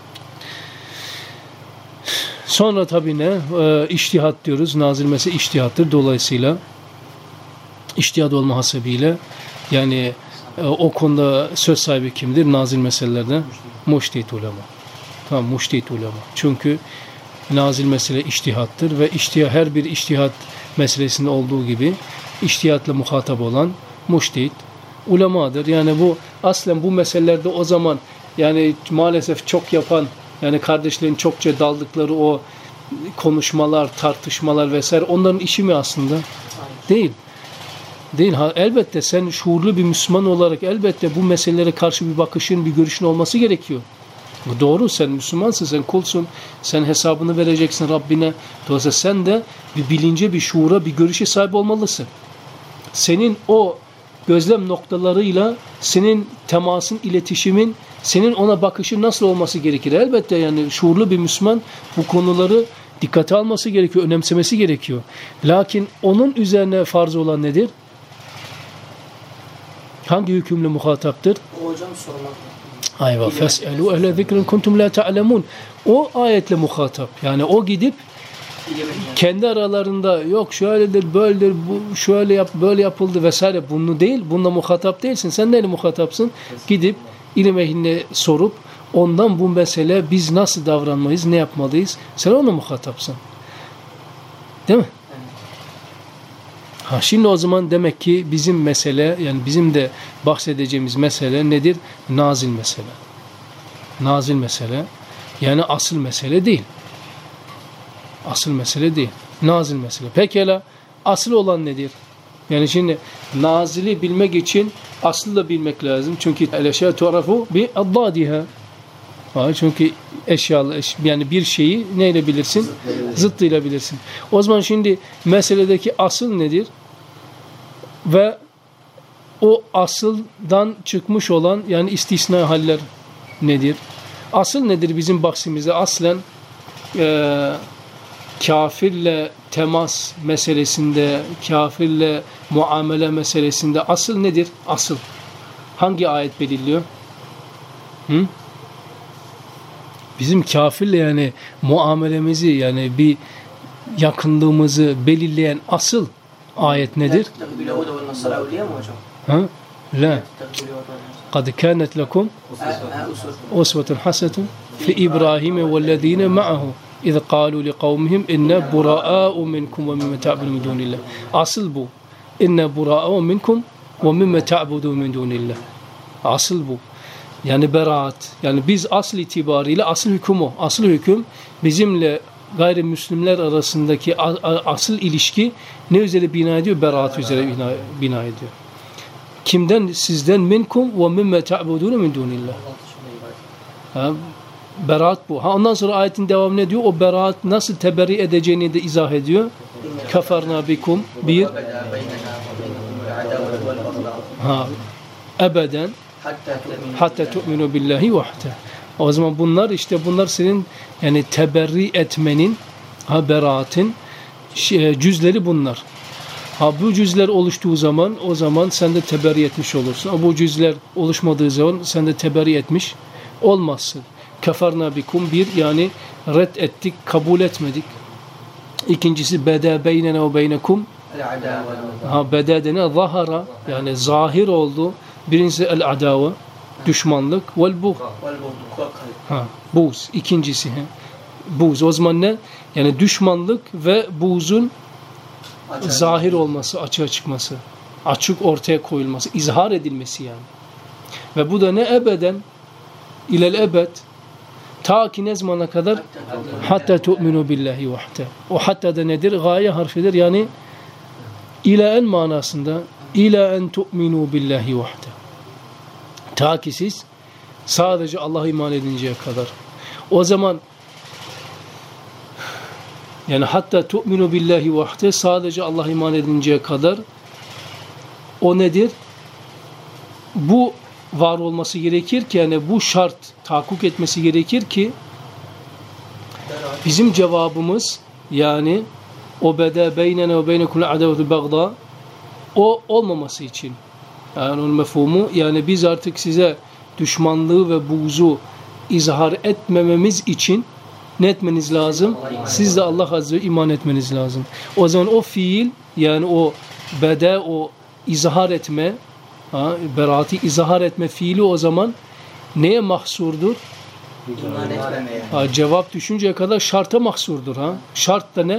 Sonra tabii ne? Ee, içtihat diyoruz. Nazil mesele içtihattır. Dolayısıyla içtihat olma hasebiyle yani e, o konuda söz sahibi kimdir? Nazil meselelerde muştehit ulema. Tamam, muştehit ulema. Çünkü nazil mesele içtihattır ve içtihat, her bir içtihat meselesinde olduğu gibi içtihatla muhatap olan muştehit ulemadır. Yani bu aslen bu meselelerde o zaman yani maalesef çok yapan, yani kardeşlerin çokça daldıkları o konuşmalar, tartışmalar vesaire onların işi mi aslında? Değil. Değil. Ha, elbette sen şuurlu bir Müslüman olarak elbette bu meselelere karşı bir bakışın, bir görüşün olması gerekiyor. Bu doğru, sen Müslümansın, sen kulsun, sen hesabını vereceksin Rabbine. Dolayısıyla sen de bir bilince, bir şuura, bir görüşe sahip olmalısın. Senin o gözlem noktalarıyla senin temasın, iletişimin, senin ona bakışın nasıl olması gerekir? Elbette yani şuurlu bir Müslüman bu konuları dikkate alması gerekiyor, önemsemesi gerekiyor. Lakin onun üzerine farz olan nedir? Hangi hükümle muhataptır? O hocam sormak. Ayva fes'elu ehle zikrin kuntum la ta'lemun. O ayetle muhatap. Yani o gidip kendi aralarında yok şöyledir, böyledir, bu şöyle yap, böyle yapıldı vesaire, bunu değil, bununla muhatap değilsin. Sen neyle muhatapsın? Gidip ilim ehline sorup ondan bu mesele biz nasıl davranmalıyız, ne yapmalıyız? Sen ona muhatapsın. Değil mi? Ha, şimdi o zaman demek ki bizim mesele, yani bizim de bahsedeceğimiz mesele nedir? Nazil mesele. Nazil mesele. Yani asıl mesele değil. Asıl mesele değil. Nazil mesele. Pekala asıl olan nedir? Yani şimdi nazili bilmek için aslı da bilmek lazım. Çünkü el-eşya tu'rafu bi addadiha. Çünkü eşyalı, yani bir şeyi neyle bilirsin? Zıttıyla bilirsin. O zaman şimdi meseledeki asıl nedir? Ve o asıldan çıkmış olan yani istisna haller nedir? Asıl nedir bizim bahsimizde? Aslen e, kafirle temas meselesinde, kafirle muamele meselesinde asıl nedir? Asıl. Hangi ayet belirliyor? Hı? Bizim kafirle yani muamelemizi, yani bir yakınlığımızı belirleyen asıl ayet nedir? Ha? La. قد كانت لكم أسوة حسنة في إبراهيم والذين معه إذ قالوا لقومهم إنا براء منكم ومما تعبدون من دون الله. Asıl bu. İnne buraa'u minkum ve mimme ta'budun min dunillah. Asıl bu. Yani beraat. Yani biz asıl itibariyle asıl hüküm o. Asıl hüküm bizimle gayrimüslimler arasındaki asıl ilişki ne üzere bina ediyor? Beraat üzere bina, bina ediyor. Kimden? Sizden minkum ve mimme ta'budun min dunillah. Ha, beraat bu. Ha, ondan sonra ayetin devamı ne diyor? O beraat nasıl teberri edeceğini de izah ediyor. Kaferna bikum bir ha, ebeden hatta tu'minu billahi vahde. O zaman bunlar işte bunlar senin yani teberri etmenin, Ha beraatın şey, cüzleri bunlar. Ha bu cüzler oluştuğu zaman o zaman sen de teberri etmiş olursun. Ama bu cüzler oluşmadığı zaman sen de teberri etmiş olmazsın. Keferna bikum bir yani red ettik, kabul etmedik. İkincisi beda beynena ve beynekum. Ha beda dene zahara yani zahir oldu. Birincisi el adava düşmanlık vel buğ. Ha buğz ikincisi. He. Buğz o zaman ne? Yani düşmanlık ve buğzun zahir olması, açığa çıkması, açık ortaya koyulması, izhar edilmesi yani. Ve bu da ne ebeden ilel ebed ta ki ne zamana kadar hatta tu'minu billahi vahde. O hatta da nedir? Gaye harfidir yani ila en manasında ila en tu'minu billahi vahde. Ta ki siz sadece Allah'a iman edinceye kadar. O zaman yani hatta tu'minu billahi vahde sadece Allah'a iman edinceye kadar o nedir? Bu var olması gerekir ki yani bu şart tahakkuk etmesi gerekir ki bizim cevabımız yani o beda beynene ve beynekum adavetul bagda o olmaması için. Yani onun mefhumu yani biz artık size düşmanlığı ve buğzu izhar etmememiz için ne etmeniz lazım? Siz de Allah Azze ve iman etmeniz lazım. O zaman o fiil yani o beda o izhar etme ha, beraati izhar etme fiili o zaman neye mahsurdur? Ha, cevap düşünceye kadar şarta mahsurdur. Ha? Şart da ne?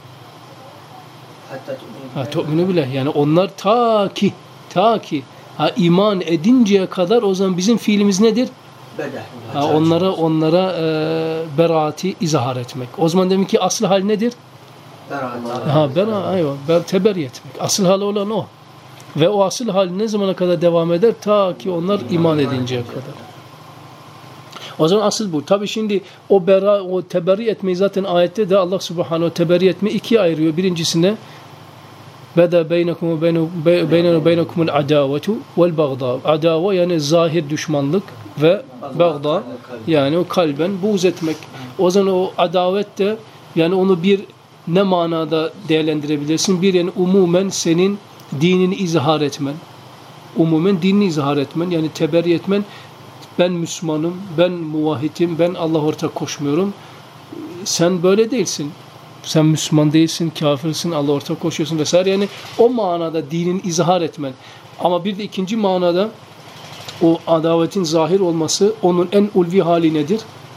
Ha, tu'minu billah. Yani onlar ta ki ta ki ha, iman edinceye kadar o zaman bizim fiilimiz nedir? Ha, onlara onlara e, beraati izhar etmek. O zaman demek ki asıl hal nedir? Ha, bera, ayva, ber, teberri etmek. Asıl hal olan o. Ve o asıl hal ne zamana kadar devam eder? Ta ki onlar iman edinceye kadar. O zaman asıl bu. Tabi şimdi o bera, o teberri etmeyi zaten ayette de Allah Subhanahu teberri etmeyi ikiye ayırıyor. Birincisine beda beynekum ve beynena beynekumul adavetu vel bagda. Adava yani zahir düşmanlık ve bagda yani o kalben buğz etmek. O zaman o adavet de yani onu bir ne manada değerlendirebilirsin? Bir yani umumen senin dinini izhar etmen. Umumen dinini izhar etmen yani teberri etmen. Ben Müslümanım, ben muvahhidim, ben Allah ortak koşmuyorum. Sen böyle değilsin. Sen Müslüman değilsin, kafirsin, Allah ortak koşuyorsun vesaire. Yani o manada dinin izhar etmen. Ama bir de ikinci manada o adavetin zahir olması onun en ulvi hali nedir?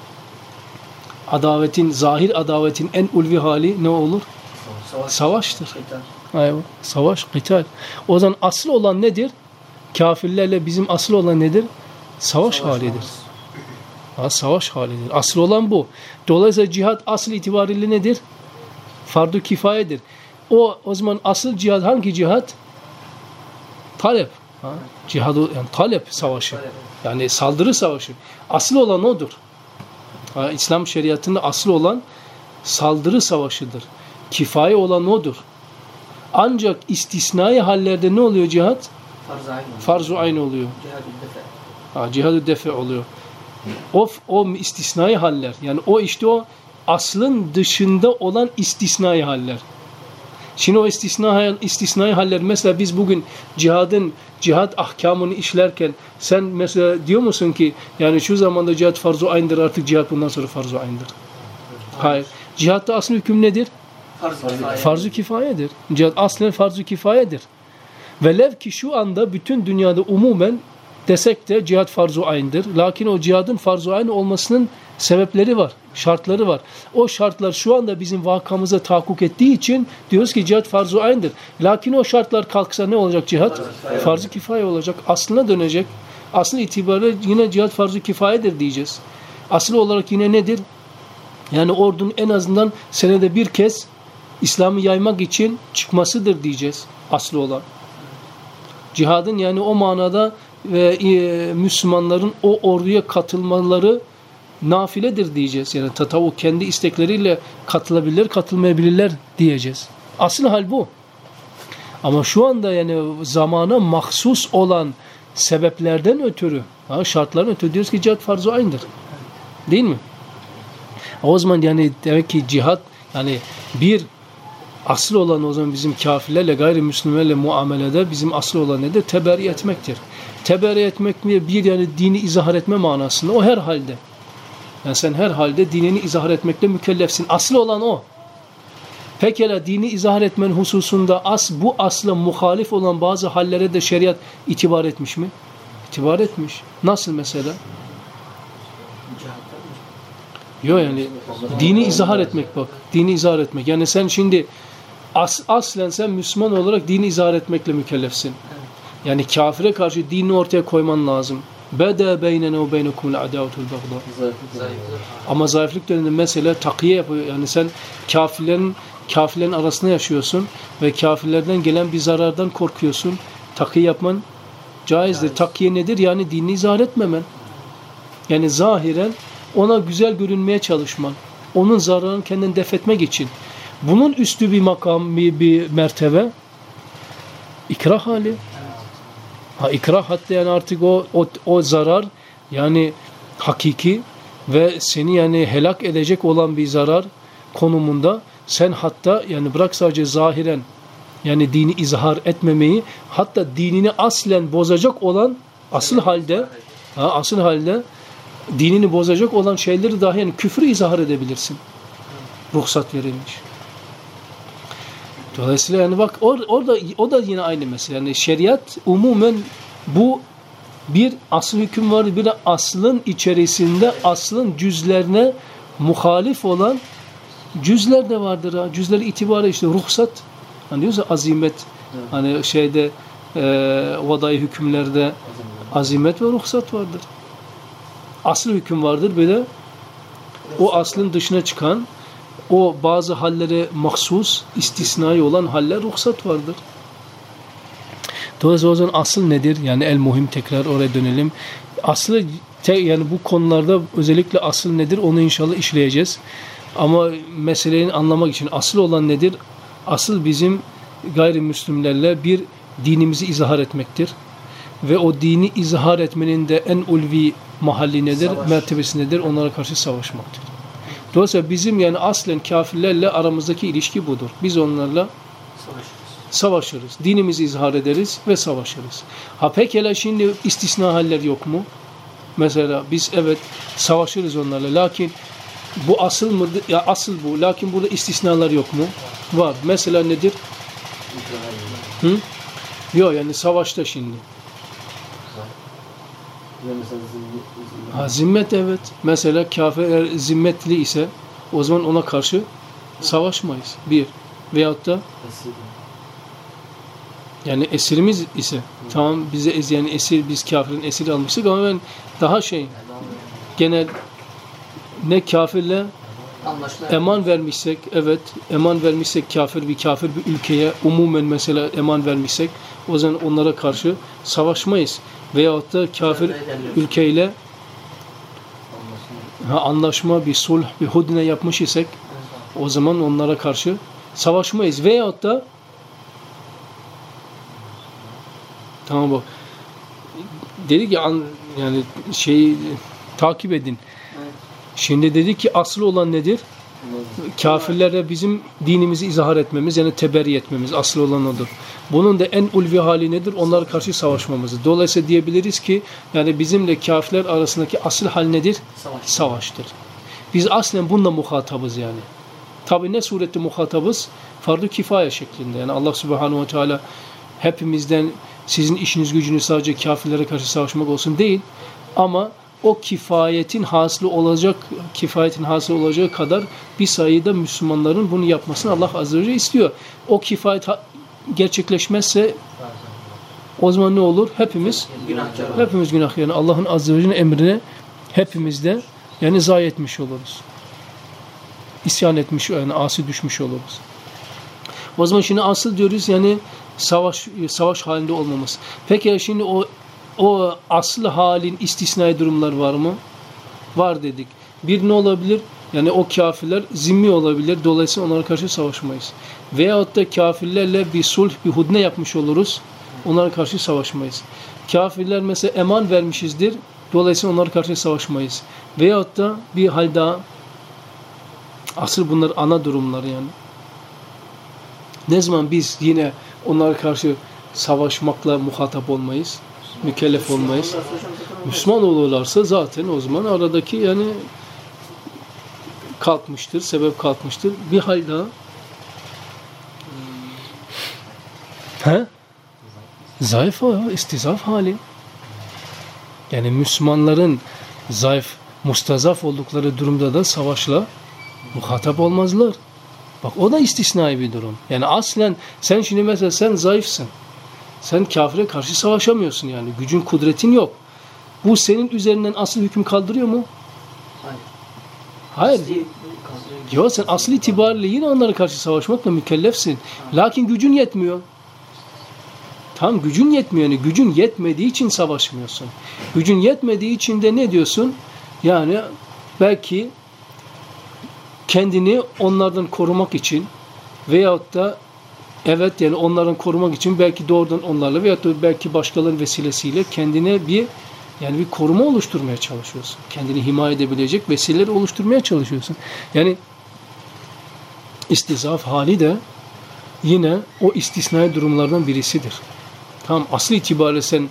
Adavetin, zahir adavetin en ulvi hali ne olur? Savaş. Savaştır. Aynen. Savaş, kıtal. O zaman asıl olan nedir? Kafirlerle bizim asıl olan nedir? Savaş, savaş halidir. Ha, savaş halidir. Asıl olan bu. Dolayısıyla cihat asıl itibariyle nedir? Fardu kifayedir. O o zaman asıl cihat hangi cihat? Talep. Ha? Cihadı yani talep savaşı. Yani saldırı savaşı. Asıl olan odur. Ha, İslam şeriatında asıl olan saldırı savaşıdır. Kifaye olan odur. Ancak istisnai hallerde ne oluyor cihat? Farz-ı ayn. Farz-ı ayn oluyor. Cihad-ı defa. Ha, cihad-ı defa oluyor. O, o istisnai haller. Yani o işte o aslın dışında olan istisnai haller. Şimdi o istisnai, istisnai haller mesela biz bugün cihadın cihad ahkamını işlerken sen mesela diyor musun ki yani şu zamanda cihad farz-ı ayn'dır artık cihad bundan sonra farz-ı ayn'dır. Hayır. Cihatta asıl hüküm nedir? Farz-ı Farz-ı kifayedir. Cihad aslen farz-ı kifayedir. Velev ki şu anda bütün dünyada umumen desek de cihad farz-ı ayn'dir. Lakin o cihadın farz-ı ayn olmasının sebepleri var, şartları var. O şartlar şu anda bizim vakamıza tahakkuk ettiği için diyoruz ki cihad farz-ı ayn'dir. Lakin o şartlar kalksa ne olacak cihad? Farz-ı kifaye olacak. Aslına dönecek. Asıl itibariyle yine cihad farz-ı kifayedir diyeceğiz. Asıl olarak yine nedir? Yani ordunun en azından senede bir kez İslam'ı yaymak için çıkmasıdır diyeceğiz. Aslı olan. Cihadın yani o manada ve e, Müslümanların o orduya katılmaları nafiledir diyeceğiz. Yani tatavu kendi istekleriyle katılabilir, katılmayabilirler diyeceğiz. Asıl hal bu. Ama şu anda yani zamana mahsus olan sebeplerden ötürü, ha, şartlardan ötürü diyoruz ki cihat farz-ı ayn'dır. Değil mi? O zaman yani demek ki cihat hani bir asıl olan o zaman bizim kafirlerle gayrimüslimlerle muamelede bizim asıl olan nedir? Teberri etmektir. Teberri etmek mi? Bir yani dini izah etme manasında. O her halde. Yani sen her halde dinini izah etmekle mükellefsin. Asıl olan o. Pekala dini izah etmen hususunda as, bu asla muhalif olan bazı hallere de şeriat itibar etmiş mi? İtibar etmiş. Nasıl mesela? Yok yani dini izah etmek bak. Dini izah etmek. Yani sen şimdi as, aslen sen Müslüman olarak dini izah etmekle mükellefsin. Yani kafire karşı dinini ortaya koyman lazım. Beda beynene ve beynekumul adavetul bagda. Ama zayıflık döneminde mesela takiye yapıyor. Yani sen kafirlerin kafirlerin arasında yaşıyorsun ve kafirlerden gelen bir zarardan korkuyorsun. Takiye yapman caizdir. Takiye nedir? Yani dinini izah etmemen. Yani zahiren ona güzel görünmeye çalışman. Onun zararını kendini def etmek için. Bunun üstü bir makam, bir, bir mertebe. İkrah hali. Ha ikrah hatta yani artık o, o o zarar yani hakiki ve seni yani helak edecek olan bir zarar konumunda sen hatta yani bırak sadece zahiren yani dini izhar etmemeyi hatta dinini aslen bozacak olan asıl halde ha, asıl halde dinini bozacak olan şeyleri dahi yani küfrü izhar edebilirsin. Ruhsat verilmiş. Dolayısıyla yani bak or, orada o da yine aynı mesele. Yani şeriat umumen bu bir asıl hüküm var, bir aslın içerisinde aslın cüzlerine muhalif olan cüzler de vardır. Ha. Cüzleri itibarı işte ruhsat. Hani diyoruz ya azimet. Evet. Hani şeyde e, vadai hükümlerde azimet ve ruhsat vardır. Asıl hüküm vardır bir de o aslın dışına çıkan o bazı hallere mahsus, istisnai olan haller ruhsat vardır. Dolayısıyla o zaman asıl nedir? Yani el muhim tekrar oraya dönelim. Aslı yani bu konularda özellikle asıl nedir? Onu inşallah işleyeceğiz. Ama meseleyi anlamak için asıl olan nedir? Asıl bizim gayrimüslimlerle bir dinimizi izhar etmektir. Ve o dini izhar etmenin de en ulvi mahalli nedir? Savaş. Mertebesi nedir? Onlara karşı savaşmaktır. Dolayısıyla bizim yani aslen kafirlerle aramızdaki ilişki budur. Biz onlarla savaşırız. savaşırız. Dinimizi izhar ederiz ve savaşırız. Ha pekala şimdi istisna haller yok mu? Mesela biz evet savaşırız onlarla. Lakin bu asıl mı? Ya asıl bu. Lakin burada istisnalar yok mu? Var. Mesela nedir? Hı? Yok yani savaşta şimdi. Ha, zimmet evet. Mesela kafir eğer zimmetli ise o zaman ona karşı savaşmayız. Bir. Veyahut da yani esirimiz ise tamam bize yani esir biz kafirin esiri almıştık ama ben daha şey genel ne kafirle Anlaşma eman vermişsek evet eman vermişsek kafir bir kafir bir ülkeye umumen mesela eman vermişsek o zaman onlara karşı savaşmayız. Veyahut da kafir ülkeyle ha, anlaşma, bir sulh, bir hudne yapmış isek o zaman onlara karşı savaşmayız. Veyahut da tamam bu dedi ki yani şeyi takip edin. Şimdi dedi ki aslı olan nedir? Kafirlere bizim dinimizi izhar etmemiz yani teberri etmemiz asıl olan odur. Bunun da en ulvi hali nedir? Onlara karşı savaşmamızdır. Dolayısıyla diyebiliriz ki yani bizimle kafirler arasındaki asıl hal nedir? Savaş. Savaştır. Biz aslen bununla muhatabız yani. Tabi ne surette muhatabız? Farz-ı kifaya şeklinde. Yani Allah Subhanahu ve Teala hepimizden sizin işiniz gücünüz sadece kafirlere karşı savaşmak olsun değil ama o kifayetin hasılı olacak, kifayetin hasılı olacağı kadar bir sayıda Müslümanların bunu yapmasını Allah Azze ve Celle istiyor. O kifayet gerçekleşmezse o zaman ne olur? Hepimiz günahkar. Hepimiz günahkar. Yani Allah'ın Azze ve Celle'nin emrine hepimiz de yani zayi etmiş oluruz. İsyan etmiş, yani asi düşmüş oluruz. O zaman şimdi asıl diyoruz yani savaş savaş halinde olmamız. Peki şimdi o o aslı halin istisnai durumlar var mı? Var dedik. Bir ne olabilir? Yani o kafirler zimmi olabilir. Dolayısıyla onlara karşı savaşmayız. Veyahut da kafirlerle bir sulh, bir hudne yapmış oluruz. Onlara karşı savaşmayız. Kafirler mesela eman vermişizdir. Dolayısıyla onlara karşı savaşmayız. Veyahut da bir hal daha Asıl bunlar ana durumlar yani. Ne zaman biz yine onlara karşı savaşmakla muhatap olmayız, mükellef olmayız. Müslüman olurlarsa zaten o zaman aradaki yani kalkmıştır, sebep kalkmıştır. Bir hal daha. He? Zayıf o, istizaf hali. Yani Müslümanların zayıf, mustazaf oldukları durumda da savaşla muhatap olmazlar. Bak o da istisnai bir durum. Yani aslen sen şimdi mesela sen zayıfsın. Sen kafire karşı savaşamıyorsun yani. Gücün, kudretin yok. Bu senin üzerinden asıl hüküm kaldırıyor mu? Hayır. Hayır. Kaldırıyor. Yok sen asıl itibariyle yine onlara karşı savaşmakla mükellefsin. Lakin gücün yetmiyor. Tam gücün yetmiyor. Yani gücün yetmediği için savaşmıyorsun. Gücün yetmediği için de ne diyorsun? Yani belki kendini onlardan korumak için veyahut da evet yani onlardan korumak için belki doğrudan onlarla veyahut da belki başkalarının vesilesiyle kendine bir yani bir koruma oluşturmaya çalışıyorsun. Kendini himaye edebilecek vesileleri oluşturmaya çalışıyorsun. Yani istizaf hali de yine o istisnai durumlardan birisidir. Tam asıl itibariyle sen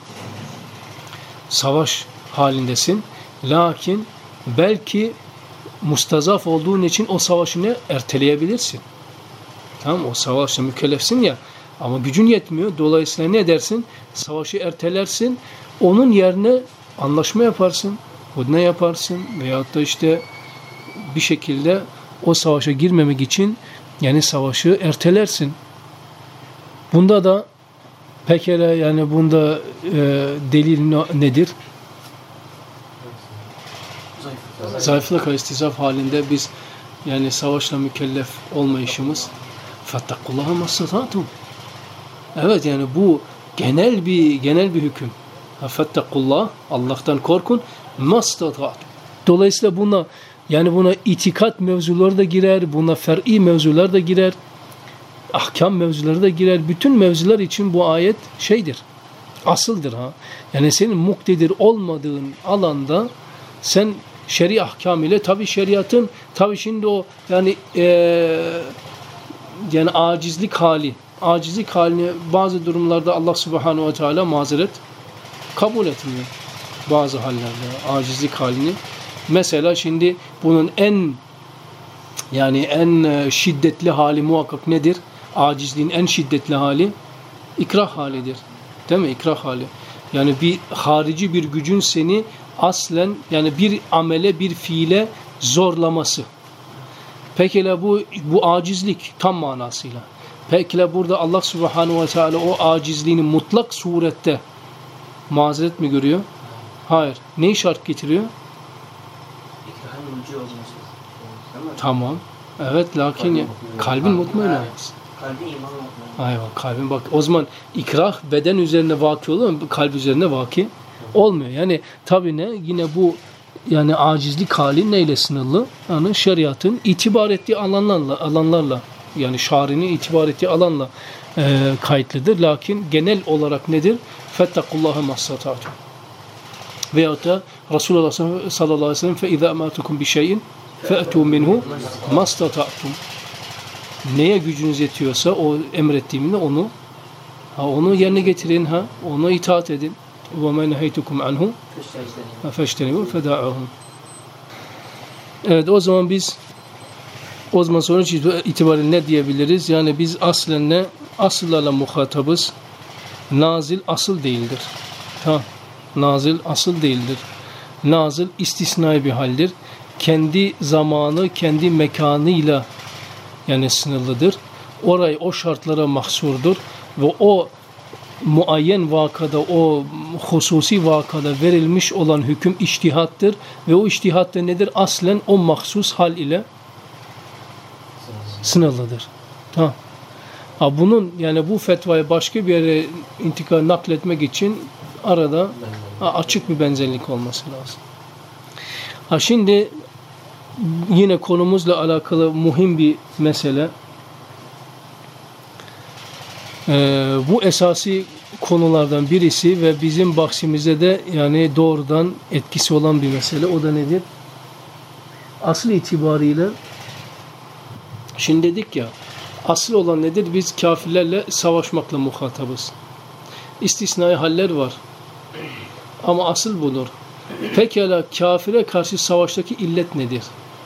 savaş halindesin. Lakin belki mustazaf olduğun için o savaşını erteleyebilirsin. Tamam, o savaşla mükellefsin ya ama gücün yetmiyor. Dolayısıyla ne dersin? Savaşı ertelersin. Onun yerine anlaşma yaparsın. Hudne yaparsın. Veyahut da işte bir şekilde o savaşa girmemek için yani savaşı ertelersin. Bunda da pekala yani bunda e, delil nedir? Zayıf. Zayıflık istizaf halinde biz yani savaşla mükellef olmayışımız fettakullaha mastata'tum. Evet yani bu genel bir genel bir hüküm. Fettakullah, Allah'tan korkun mastata'tum. Dolayısıyla buna yani buna itikat mevzuları da girer, buna fer'i mevzular da girer, ahkam mevzuları da girer. Bütün mevzular için bu ayet şeydir, asıldır ha. Yani senin muktedir olmadığın alanda sen şer'i ahkam ile tabi şeriatın tabi şimdi o yani ee, yani acizlik hali acizlik halini bazı durumlarda Allah Subhanahu ve Teala mazeret kabul etmiyor. Bazı hallerde acizlik halini. Mesela şimdi bunun en yani en şiddetli hali muhakkak nedir? Acizliğin en şiddetli hali ikrah halidir. Değil mi? İkrah hali. Yani bir harici bir gücün seni aslen yani bir amele, bir fiile zorlaması. Pekala bu bu acizlik tam manasıyla. Pekala burada Allah Subhanahu ve Teala o acizliğini mutlak surette mazeret mi görüyor? Hayır. Neyi şart getiriyor? İkrahın ucu olması. Tamam. Evet lakin ya, kalbin mutmain olması. Kalbin iman olması. Aynen kalbin bak o zaman ikrah beden üzerine vaki oluyor mu? Kalp üzerine vaki olmuyor. Yani tabii ne yine bu yani acizlik hali neyle sınırlı? Yani şeriatın itibar ettiği alanlarla alanlarla yani şar'inin itibar ettiği alanla e, kayıtlıdır. Lakin genel olarak nedir? Fettakullaha mastata'tum. Veyahut da Resulullah sallallahu aleyhi ve sellem fe izâ emâtukum bi şeyin fe'tû minhu mastata'tum. Neye gücünüz yetiyorsa o emrettiğimde onu ha onu yerine getirin ha ona itaat edin. Ve men nehaytukum anhu feştenibu feda'uhum. Evet o zaman biz o zaman sonuç itibariyle ne diyebiliriz? Yani biz aslen ne? Asıllarla muhatabız. Nazil asıl değildir. Tamam. Nazil asıl değildir. Nazil istisnai bir haldir. Kendi zamanı, kendi mekanıyla yani sınırlıdır. Orayı o şartlara mahsurdur ve o muayyen vakada, o hususi vakada verilmiş olan hüküm içtihattır ve o içtihat da nedir? Aslen o mahsus hal ile sınırlıdır. Tamam. Ha bunun yani bu fetvayı başka bir yere intikal nakletmek için arada ha, açık bir benzerlik olması lazım. Ha şimdi yine konumuzla alakalı muhim bir mesele. Ee, bu esasi konulardan birisi ve bizim bahsimizde de yani doğrudan etkisi olan bir mesele. O da nedir? Asıl itibariyle Şimdi dedik ya, asıl olan nedir? Biz kafirlerle savaşmakla muhatabız. İstisnai haller var. Ama asıl budur. Pekala kafire karşı savaştaki illet nedir?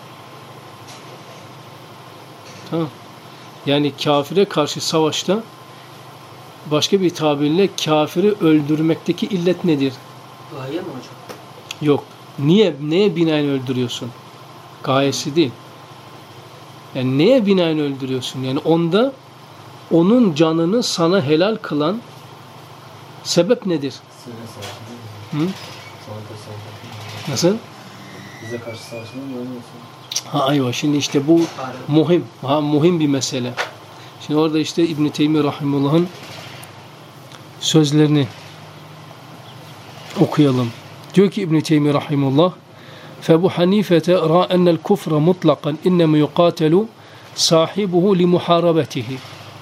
Tamam. Yani kafire karşı savaşta başka bir tabirle kafiri öldürmekteki illet nedir? Gaye mi hocam? Yok. Niye, neye binaen öldürüyorsun? Gayesi değil. Yani neye binaen öldürüyorsun? Yani onda onun canını sana helal kılan sebep nedir? Size savaşın. Hı? Sana karşı savaşın. Nasıl? Bize karşı savaşın mı oynuyorsun? Ha ayva, şimdi işte bu muhim, ha muhim bir mesele. Şimdi orada işte İbn Teymiye rahimullah'ın sözlerini okuyalım. Diyor ki İbn Teymiye rahimullah: "Febu Hanifete ra enel kufre mutlakan innema yuqatelu sahibuhu li muharabatihi."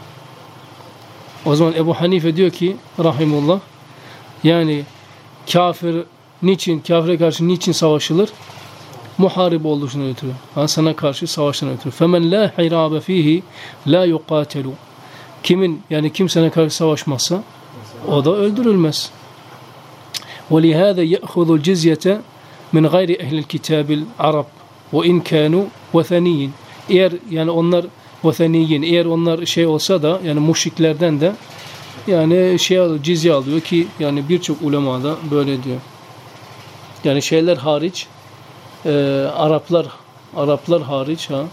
O zaman Ebu Hanife diyor ki rahimullah, yani kafir niçin, kafire karşı niçin savaşılır? Muharip olduğundan ötürü. Ha, sana karşı savaştan ötürü. Femen la hirabe fihi la yuqatelu. Kimin, yani kim sana karşı savaşmazsa o da öldürülmez. وَلِهَذَا يَأْخُذُ الْجِزْيَةَ مِنْ غَيْرِ اَهْلِ الْكِتَابِ الْعَرَبِ وَاِنْ كَانُوا وَثَنِيِّينَ. Eğer yani onlar وَثَنِيِّينَ, eğer onlar şey olsa da, yani müşriklerden de yani şey alıyor, cizye alıyor ki yani birçok ulema da böyle diyor. Yani şeyler hariç, e, Araplar Araplar hariç ha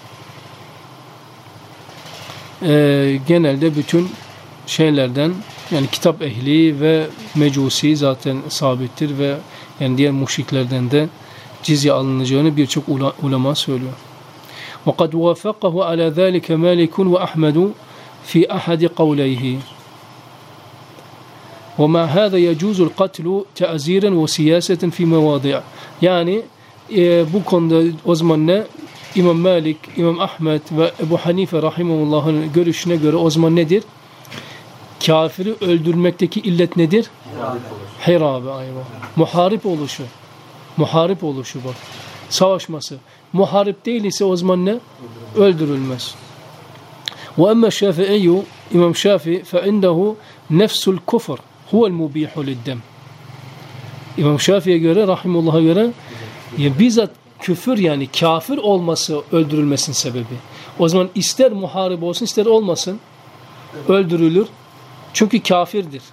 e, genelde bütün şeylerden, yani kitap ehli ve mecusi zaten sabittir ve yani diğer müşriklerden de cizye alınacağını birçok ulema söylüyor. وَقَدْ وَافَقَهُ عَلَى ذَٰلِكَ مَالِكٌ وَأَحْمَدُ فِي أَحَدِ قَوْلَيْهِ وَمَا هَذَا يَجُوزُ الْقَتْلُ تَعْزِيرًا وَسِيَاسَةً فِي مَوَاضِعَ. Yani e, bu konuda o zaman ne? İmam Malik, İmam Ahmet ve Ebu Hanife rahimehullah'ın görüşüne göre o zaman nedir? Kafiri öldürmekteki illet nedir? Hirabe, ayva. Muharip oluşu. Muharip oluşu bak. Savaşması. Muharip değil ise o zaman ne? Öldürülmez. Ve emme Şafi'i, İmam Şafii fe indehu nefsul kufr huvel mubihu liddem. İmam Şafii'ye göre, rahimullah'a göre ya bizzat küfür, yani kafir olması öldürülmesinin sebebi. O zaman ister muharip olsun ister olmasın öldürülür. Çünkü kafirdir.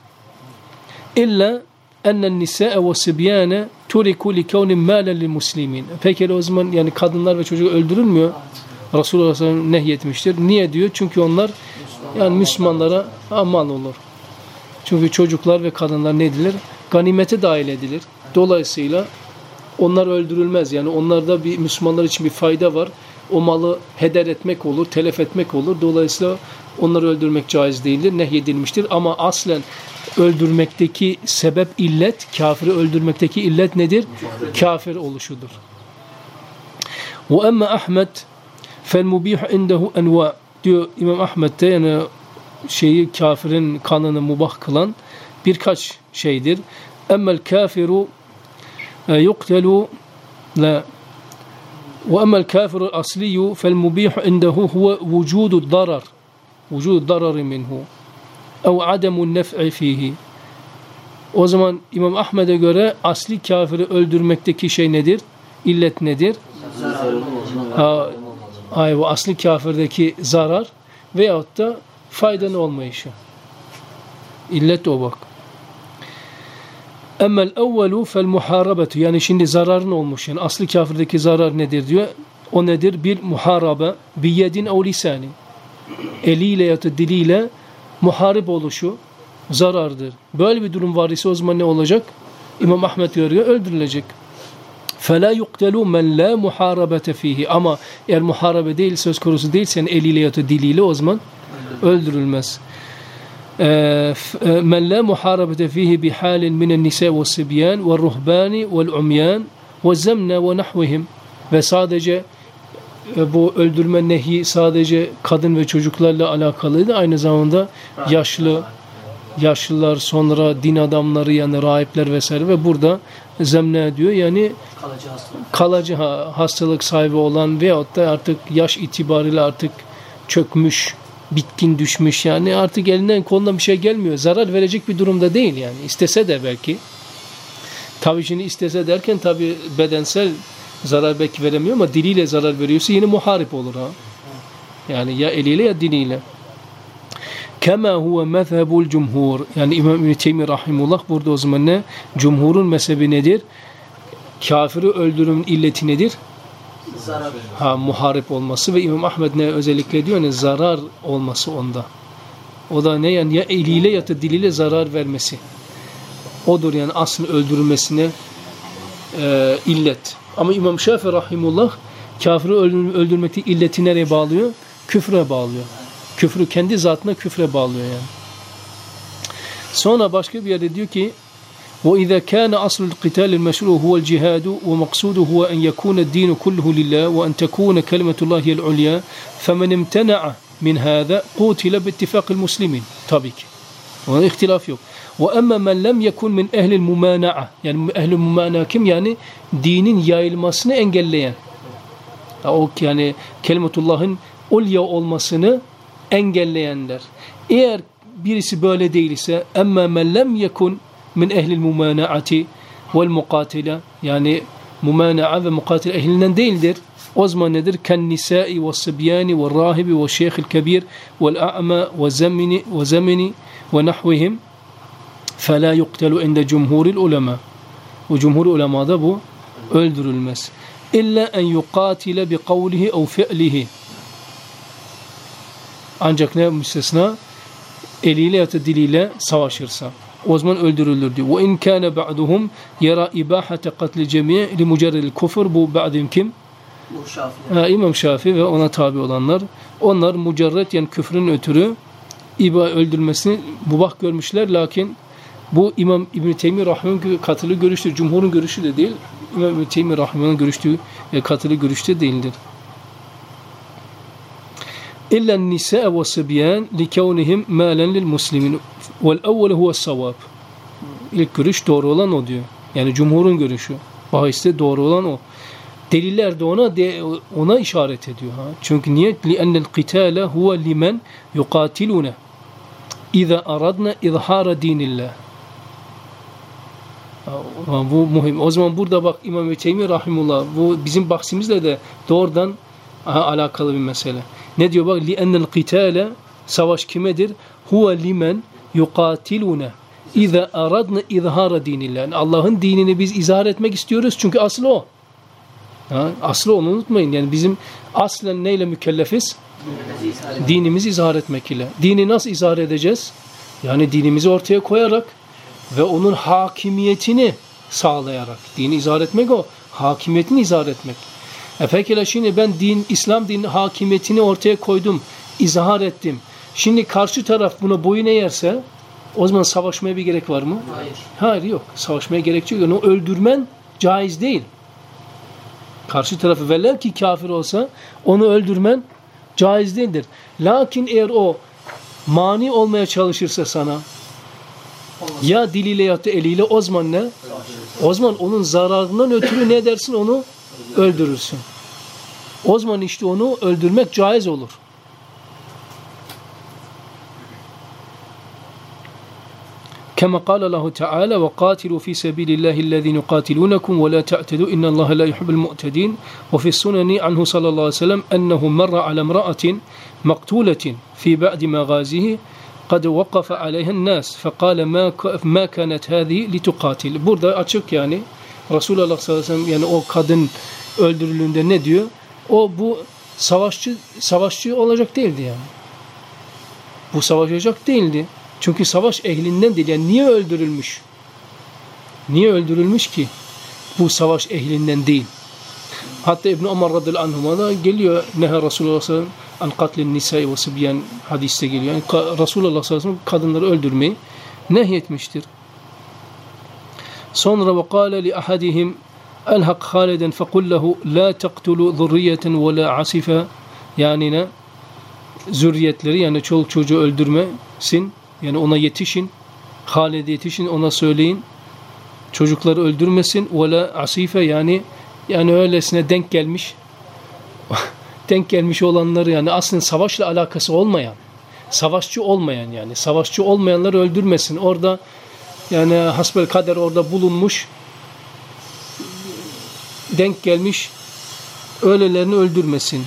İlla ennen nisa'e ve sibyane turiku li kevnin mâlen lil muslimin. Peki o zaman yani kadınlar ve çocuk öldürülmüyor. Resulullah sallallahu aleyhi ve sellem nehyetmiştir. Niye diyor? Çünkü onlar yani Müslümanlara mal olur. Çünkü çocuklar ve kadınlar ne edilir? Ganimete dahil edilir. Dolayısıyla onlar öldürülmez. Yani onlarda bir Müslümanlar için bir fayda var. O malı heder etmek olur, telef etmek olur. Dolayısıyla onları öldürmek caiz değildir, nehyedilmiştir. Ama aslen öldürmekteki sebep illet, kafiri öldürmekteki illet nedir? Kafir oluşudur. Ve emme Ahmed fel mubih indehu enva. Diyor İmam Ahmed de, yani şeyi, kafirin kanını mubah kılan birkaç şeydir. Emmel kafiru yuqtelu la ve emmel kafiru asliyu fel mubih indehu huve vücudu darar. Vücudu dararı minhu ev ademun nef'i fihi. O zaman İmam Ahmed'e göre asli kafiri öldürmekteki şey nedir? İllet nedir? Ha, ay, bu asli kafirdeki zarar veyahut da faydanın olmayışı. İllet o bak. Emmel evvelu fel muharabetu. Yani şimdi zararın olmuş. Yani asli kafirdeki zarar nedir diyor. O nedir? Bir muharabe bi yedin ev lisani. Eliyle ya da diliyle muharip oluşu zarardır. Böyle bir durum var ise o zaman ne olacak? İmam Ahmed görüyor, öldürülecek. فَلَا يُقْتَلُوا مَنْ لَا مُحَارَبَةَ ف۪يهِ. Ama eğer muharabe değil, söz konusu değilse eliyle ya da diliyle o zaman öldürülmez. مَنْ لَا مُحَارَبَةَ ف۪يهِ بِحَالٍ مِنَ النِّسَاءِ وَالصِّبْيَانِ وَالرُّهْبَانِ وَالْعُمْيَانِ وَالزَّمْنَ وَنَحْوِهِمْ. Ve sadece bu öldürme nehi sadece kadın ve çocuklarla alakalıydı. Aynı zamanda yaşlı, yaşlılar, sonra din adamları yani rahipler vesaire ve burada zemne ediyor. Yani Kalıcı hastalık. kalıcı hastalık sahibi olan veyahut da artık yaş itibariyle artık çökmüş, bitkin düşmüş yani artık elinden kolundan bir şey gelmiyor. Zarar verecek bir durumda değil yani. İstese de belki. Tabii şimdi istese derken tabii bedensel zarar belki veremiyor ama diliyle zarar veriyorsa yine muharip olur ha. Yani ya eliyle ya diliyle. Kema huve mezhebul cumhur. Yani İmam İbn-i Teymi rahimullah burada o zaman ne? Cumhurun mezhebi nedir? Kafiri öldürümün illeti nedir? Zarar. Ha, muharip olması ve İmam Ahmed ne özellikle diyor? Yani zarar olması onda. O da ne? Yani ya eliyle ya da diliyle zarar vermesi. Odur yani asıl öldürülmesine e, illet. Ama İmam Şafii rahimullah kafiri öldürmekte illeti nereye bağlıyor? Küfre bağlıyor. Küfrü kendi zatına küfre bağlıyor yani. Sonra başka bir yerde diyor ki وَإِذَا كَانَ أَصْلُ الْقِتَالِ الْمَشْرُوعُ هُوَ الْجِهَادُ وَمَقْصُودُهُ هُوَ أَنْ يَكُونَ الدِّينُ كُلُّهُ لِلَّهِ وَأَنْ تَكُونَ كَلِمَةُ اللّٰهِ الْعُلْيَا فَمَنْ امْتَنَعَ مِنْ هَذَا قُوتِلَ بِاتِّفَاقِ الْمُسْلِمِينَ. Tabii ki. Ona ihtilaf yok. وَأَمَّا مَنْ لَمْ يَكُنْ مِنْ اَهْلِ الْمُمَانَعَةِ. Yani ehl-i mumana kim? Yani dinin yayılmasını engelleyen. O yani kelimetullah'ın ulya olmasını engelleyenler. Eğer birisi böyle değilse emma men lem yekun min ehlil mumanaati vel mukatile yani mumana'a ve mukatile ehlinden değildir. O zaman nedir? Ken nisai ve sıbyani ve rahibi ve şeyhil kebir vel a'ma ve zemini ve zemini ve nahvihim fela yuqtelu inde cumhuril ulema. O cumhur ulemada bu öldürülmez. İlla en yuqatile bi kavlihi ev fi'lihi. Ancak ne müstesna? Eliyle ya da diliyle savaşırsa. O zaman öldürülür diyor. Ve in kana ba'duhum yara ibahate katli cemi' li mucerril kufr. Bu ba'din kim? Bu Şafii. Ha, İmam Şafii ve ona tabi olanlar. Onlar mucerret yani küfrün ötürü iba öldürmesini mubah görmüşler. Lakin bu İmam İbn-i Teymi Rahim'in katılı görüştür. Cumhurun görüşü de değil. İmam İbn-i Teymi Rahim'in görüştüğü katılı görüşte değildir. إلا النساء والصبيان لكونهم مالا للمسلمين والأول هو الصواب. İlk görüş doğru olan o diyor. Yani cumhurun görüşü. Bahiste doğru olan o. Deliller de ona de, ona işaret ediyor. Ha. Çünkü niye? لِأَنَّ الْقِتَالَ هُوَ لِمَنْ يُقَاتِلُونَ إِذَا أَرَدْنَا إِظْهَارَ دِينِ اللّٰهِ. Bu muhim. O zaman burada bak İmam-ı Teymi Rahimullah bu bizim bahsimizle de doğrudan aha, alakalı bir mesele. Ne diyor bak? لِأَنَّ الْقِتَالَ savaş kimedir? هُوَ لِمَنْ يُقَاتِلُونَ اِذَا اَرَدْنَ اِظْهَارَ دِينِ اللّٰهِ yani Allah'ın dinini biz izhar etmek istiyoruz. Çünkü aslı o. Ha? Aslı onu unutmayın. Yani bizim aslen neyle mükellefiz? Dinimizi izhar etmek ile. Dini nasıl izhar edeceğiz? Yani dinimizi ortaya koyarak ve onun hakimiyetini sağlayarak. Dini izhar etmek o. Hakimiyetini izhar etmek. E pekala şimdi ben din, İslam dininin hakimiyetini ortaya koydum, izhar ettim. Şimdi karşı taraf buna boyun eğerse o zaman savaşmaya bir gerek var mı? Hayır. Hayır yok. Savaşmaya gerek yok. Onu öldürmen caiz değil. Karşı tarafı velev ki kafir olsa onu öldürmen caiz değildir. Lakin eğer o mani olmaya çalışırsa sana ya diliyle ya da eliyle o zaman ne? O zaman onun zararından ötürü ne dersin onu? Öldürürsün. O zaman işte onu öldürmek caiz olur. Kema kâle Allahu Teala ve kâtilû fî sebîlillâhi ellezî yuqâtilûnekum ve lâ te'tedû innallâhe lâ yuhibbul mu'tedîn ve fî sunani anhu sallallahu aleyhi ve sellem ennehu merra ala imra'atin maktûletin fî ba'di mağâzihi قد وقف عليها الناس فقال ما ما كانت هذه لتقاتل. Burada açık yani Resulullah sallallahu aleyhi ve sellem yani o kadın öldürüldüğünde ne diyor? O bu savaşçı savaşçı olacak değildi yani. Bu savaşacak değildi. Çünkü savaş ehlinden değil. Yani niye öldürülmüş? Niye öldürülmüş ki? Bu savaş ehlinden değil. Hatta İbn Ömer radıyallahu anhuma da geliyor. Neha Resulullah sallallahu aleyhi ve sellem an katlin nisai ve sibyan hadiste geliyor. Yani Resulullah sallallahu aleyhi ve sellem kadınları öldürmeyi nehyetmiştir. Sonra ve kâle li ahadihim elhak Haliden fekul lehu la teqtulu zurriyeten ve la asife yani ne? Zürriyetleri yani çoluk çocuğu öldürmesin. Yani ona yetişin. Halide yetişin ona söyleyin. Çocukları öldürmesin. Ve la asife yani yani öylesine denk gelmiş. denk gelmiş olanları yani aslında savaşla alakası olmayan, savaşçı olmayan yani savaşçı olmayanları öldürmesin. Orada yani hasbel kader orada bulunmuş, denk gelmiş, öylelerini öldürmesin.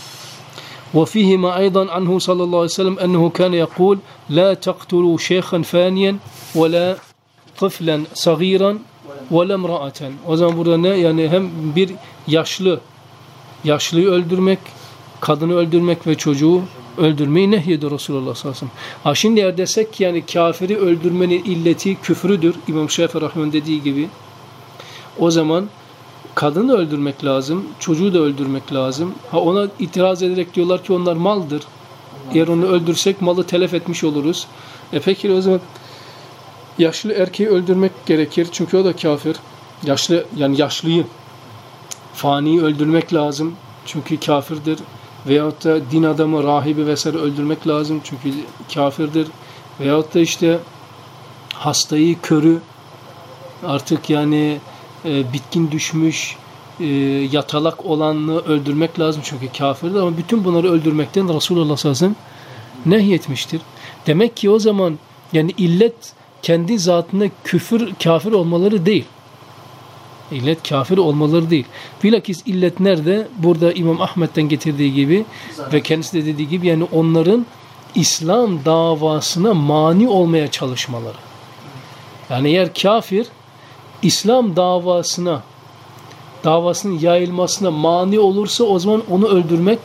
وفيهما أيضا عنه صلى الله عليه وسلم أنه كان يقول لا تقتلوا شيخا فانيا ولا طفلا صغيرا ولا امرأة. O zaman burada ne? Yani hem bir yaşlı, yaşlıyı öldürmek, kadını öldürmek ve çocuğu öldürmeyi nehyediyor Resulullah sallallahu aleyhi ve sellem. Ha şimdi eğer desek ki yani kafiri öldürmenin illeti küfrüdür, İmam Şafii rahimehullah dediği gibi, o zaman kadını öldürmek lazım, çocuğu da öldürmek lazım. Ha ona itiraz ederek diyorlar ki onlar maldır. Eğer onu öldürsek malı telef etmiş oluruz. E peki o zaman yaşlı erkeği öldürmek gerekir. Çünkü o da kafir. Yaşlı yani yaşlıyı, faniyi öldürmek lazım. Çünkü kafirdir. Veyahut da din adamı, rahibi vesaire öldürmek lazım. Çünkü kafirdir. Veyahut da işte hastayı, körü artık yani e, bitkin düşmüş, e, yatalak olanı öldürmek lazım. Çünkü kafirdir. Ama bütün bunları öldürmekten Resulullah sallallahu aleyhi ve sellem nehyetmiştir. Demek ki o zaman yani illet kendi zatında küfür, kafir olmaları değil. İllet kafir olmaları değil. Bilakis illet nerede? Burada İmam Ahmet'ten getirdiği gibi ve kendisi de dediği gibi yani onların İslam davasına mani olmaya çalışmaları. Yani eğer kafir İslam davasına davasının yayılmasına mani olursa o zaman onu öldürmek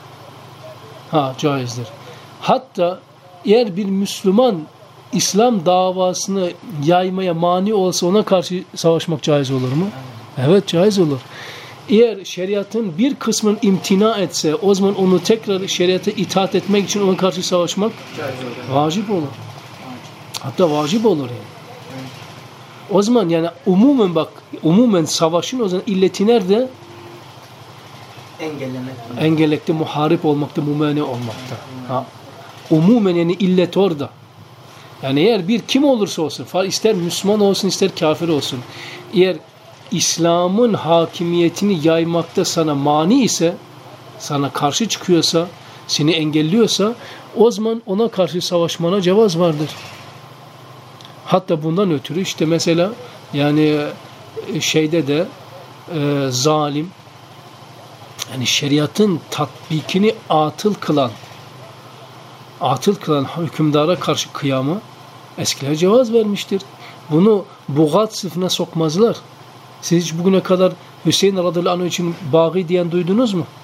ha caizdir. Hatta eğer bir Müslüman İslam davasını yaymaya mani olsa ona karşı savaşmak caiz olur mu? Evet, caiz olur. Eğer şeriatın bir kısmını imtina etse o zaman onu tekrar şeriata itaat etmek için ona karşı savaşmak vacip olur. Hatta vacip olur yani. O zaman yani umumen bak, umumen savaşın o zaman illeti nerede? Engellemek. Engellemekte, muharip olmakta, mumane olmakta. Ha. Umumen yani illet orada. Yani eğer bir kim olursa olsun, ister Müslüman olsun ister kafir olsun, eğer İslam'ın hakimiyetini yaymakta sana mani ise, sana karşı çıkıyorsa, seni engelliyorsa, o zaman ona karşı savaşmana cevaz vardır. Hatta bundan ötürü işte mesela yani şeyde de e, zalim, yani şeriatın tatbikini atıl kılan, atıl kılan hükümdara karşı kıyamı eskiler cevaz vermiştir. Bunu bugat sınıfına sokmazlar. Siz hiç bugüne kadar Hüseyin radıyallahu anh için bagi diyen duydunuz mu?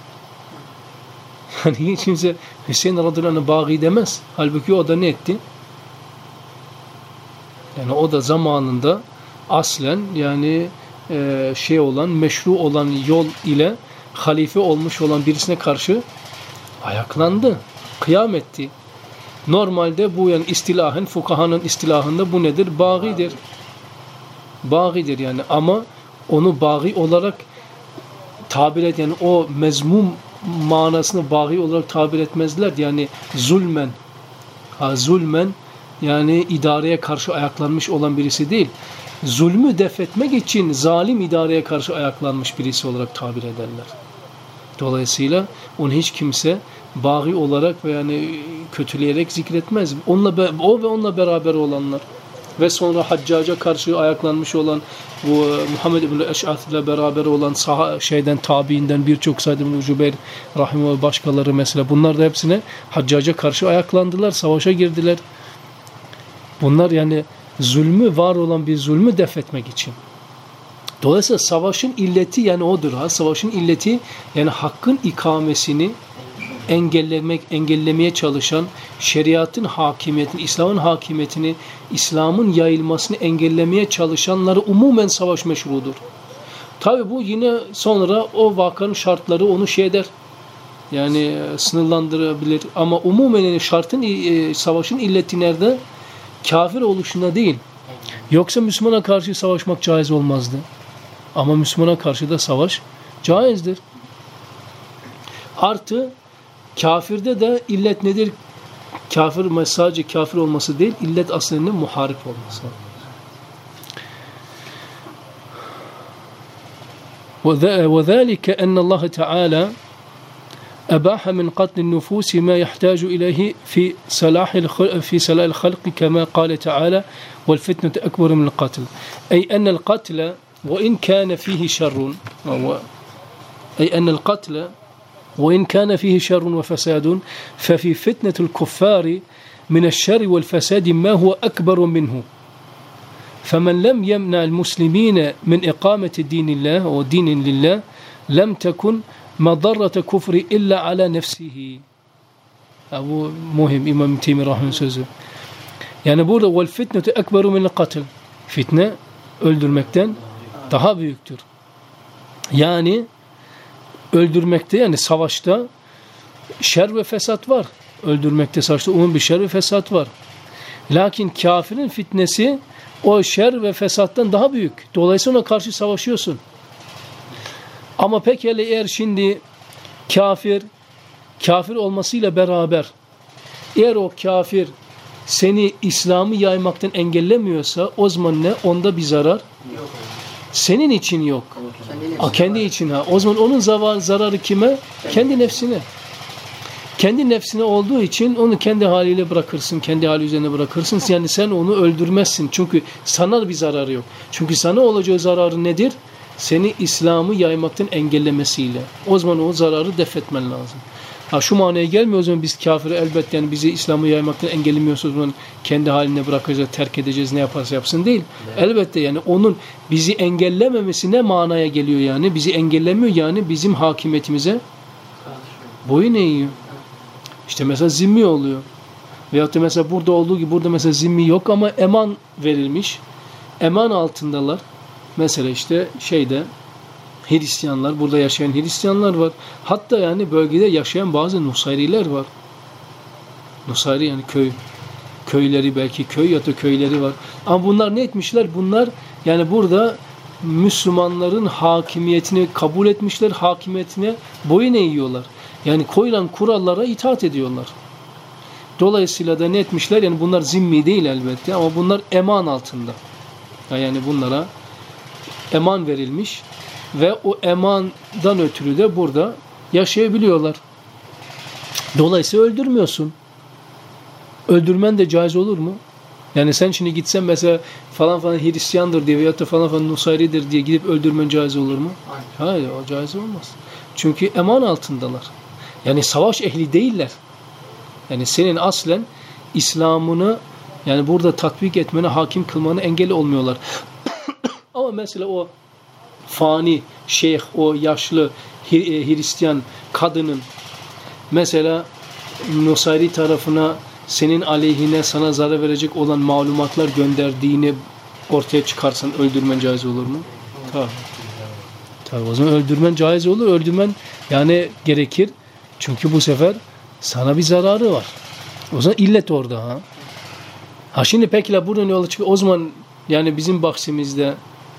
Yani hiç kimse Hüseyin radıyallahu anh bagi demez. Halbuki o da ne etti? Yani o da zamanında aslen yani e, şey olan, meşru olan yol ile halife olmuş olan birisine karşı ayaklandı. Kıyam etti. Normalde bu yani istilahen, fukahanın istilahında bu nedir? Bagidir. Bagidir yani ama onu bagi olarak tabir et yani o mezmum manasını bagi olarak tabir etmezler. Yani zulmen ha zulmen yani idareye karşı ayaklanmış olan birisi değil. Zulmü def etmek için zalim idareye karşı ayaklanmış birisi olarak tabir ederler. Dolayısıyla onu hiç kimse bagi olarak ve yani kötüleyerek zikretmez. Onunla o ve onunla beraber olanlar ve sonra Haccaca karşı ayaklanmış olan bu Muhammed İbn Eş'ath ile beraber olan saha şeyden tabiinden birçok Said İbn Cübeyr rahimehullah ve başkaları mesela bunlar da hepsine Haccaca karşı ayaklandılar, savaşa girdiler. Bunlar yani zulmü var olan bir zulmü def etmek için. Dolayısıyla savaşın illeti yani odur ha. Savaşın illeti yani hakkın ikamesini engellemek, engellemeye çalışan, şeriatın hakimiyetini, İslam'ın hakimiyetini, İslam'ın yayılmasını engellemeye çalışanları umumen savaş meşrudur. Tabi bu yine sonra o vakanın şartları onu şey eder. Yani sınırlandırabilir ama umumen yani şartın e, savaşın illeti nerede? Kafir oluşunda değil. Yoksa Müslümana karşı savaşmak caiz olmazdı. Ama Müslümana karşı da savaş caizdir. Artı kafirde de illet nedir? Kafir sadece kafir olması değil, illet aslında muharip olması. وذلك أن الله تعالى أباح من قتل النفوس ما يحتاج إليه في صلاح في صلاح الخلق كما قال تعالى والفتنة أكبر من القتل أي أن القتل وإن كان فيه شر أي أن القتل وإن كان فيه شر وفساد ففي فتنة الكفار من الشر والفساد ما هو أكبر منه فمن لم يمنع المسلمين من إقامة دين الله ودين لله لم تكن مضرة كفر إلا على نفسه. Bu muhim İmam Teymi Rahim'in sözü. Yani burada vel fitnetu ekberu minel katil. Fitne öldürmekten daha büyüktür. Yani öldürmekte, yani savaşta şer ve fesat var. Öldürmekte, savaşta umum bir şer ve fesat var. Lakin kafirin fitnesi o şer ve fesattan daha büyük. Dolayısıyla ona karşı savaşıyorsun. Ama pekala eğer şimdi kafir, kafir olmasıyla beraber eğer o kafir seni İslam'ı yaymaktan engellemiyorsa o zaman ne? Onda bir zarar yok. Senin için yok. A, kendi için ha. O zaman onun zararı kime? Kendi nefsine. Kendi nefsine olduğu için onu kendi haliyle bırakırsın, kendi hali üzerine bırakırsın. Yani sen onu öldürmezsin. Çünkü sana bir zararı yok. Çünkü sana olacağı zararı nedir? Seni İslam'ı yaymaktan engellemesiyle. O zaman o zararı def etmen lazım. Ha şu manaya gelmiyor o zaman biz kafiri elbette yani bizi İslam'ı yaymaktan engellemiyorsa o zaman kendi haline bırakacağız, terk edeceğiz, ne yaparsa yapsın değil. Evet. Elbette yani onun bizi engellememesi ne manaya geliyor yani? Bizi engellemiyor yani bizim hakimiyetimize boyun eğiyor. İşte mesela zimmi oluyor. Veyahut da mesela burada olduğu gibi burada mesela zimmi yok ama eman verilmiş. Eman altındalar. Mesela işte şeyde Hristiyanlar, burada yaşayan Hristiyanlar var. Hatta yani bölgede yaşayan bazı Nusayriler var. Nusayri yani köy. Köyleri belki köy ya da köyleri var. Ama bunlar ne etmişler? Bunlar yani burada Müslümanların hakimiyetini kabul etmişler. Hakimiyetine boyun eğiyorlar. Yani koyulan kurallara itaat ediyorlar. Dolayısıyla da ne etmişler? Yani bunlar zimmi değil elbette ama bunlar eman altında. Yani bunlara eman verilmiş ve o emandan ötürü de burada yaşayabiliyorlar. Dolayısıyla öldürmüyorsun. Öldürmen de caiz olur mu? Yani sen şimdi gitsen mesela falan falan Hristiyandır diye veyahut da falan falan Nusayri'dir diye gidip öldürmen caiz olur mu? Hayır, Hayır o caiz olmaz. Çünkü eman altındalar. Yani savaş ehli değiller. Yani senin aslen İslam'ını yani burada tatbik etmene, hakim kılmana engel olmuyorlar. Ama mesela o fani şeyh, o yaşlı Hristiyan kadının mesela Nusayri tarafına senin aleyhine sana zarar verecek olan malumatlar gönderdiğini ortaya çıkarsan öldürmen caiz olur mu? Tabii. Tabii o zaman öldürmen caiz olur. Öldürmen yani gerekir. Çünkü bu sefer sana bir zararı var. O zaman illet orada ha. Ha şimdi peki buradan yola çıkıyor. O zaman yani bizim bahsimizde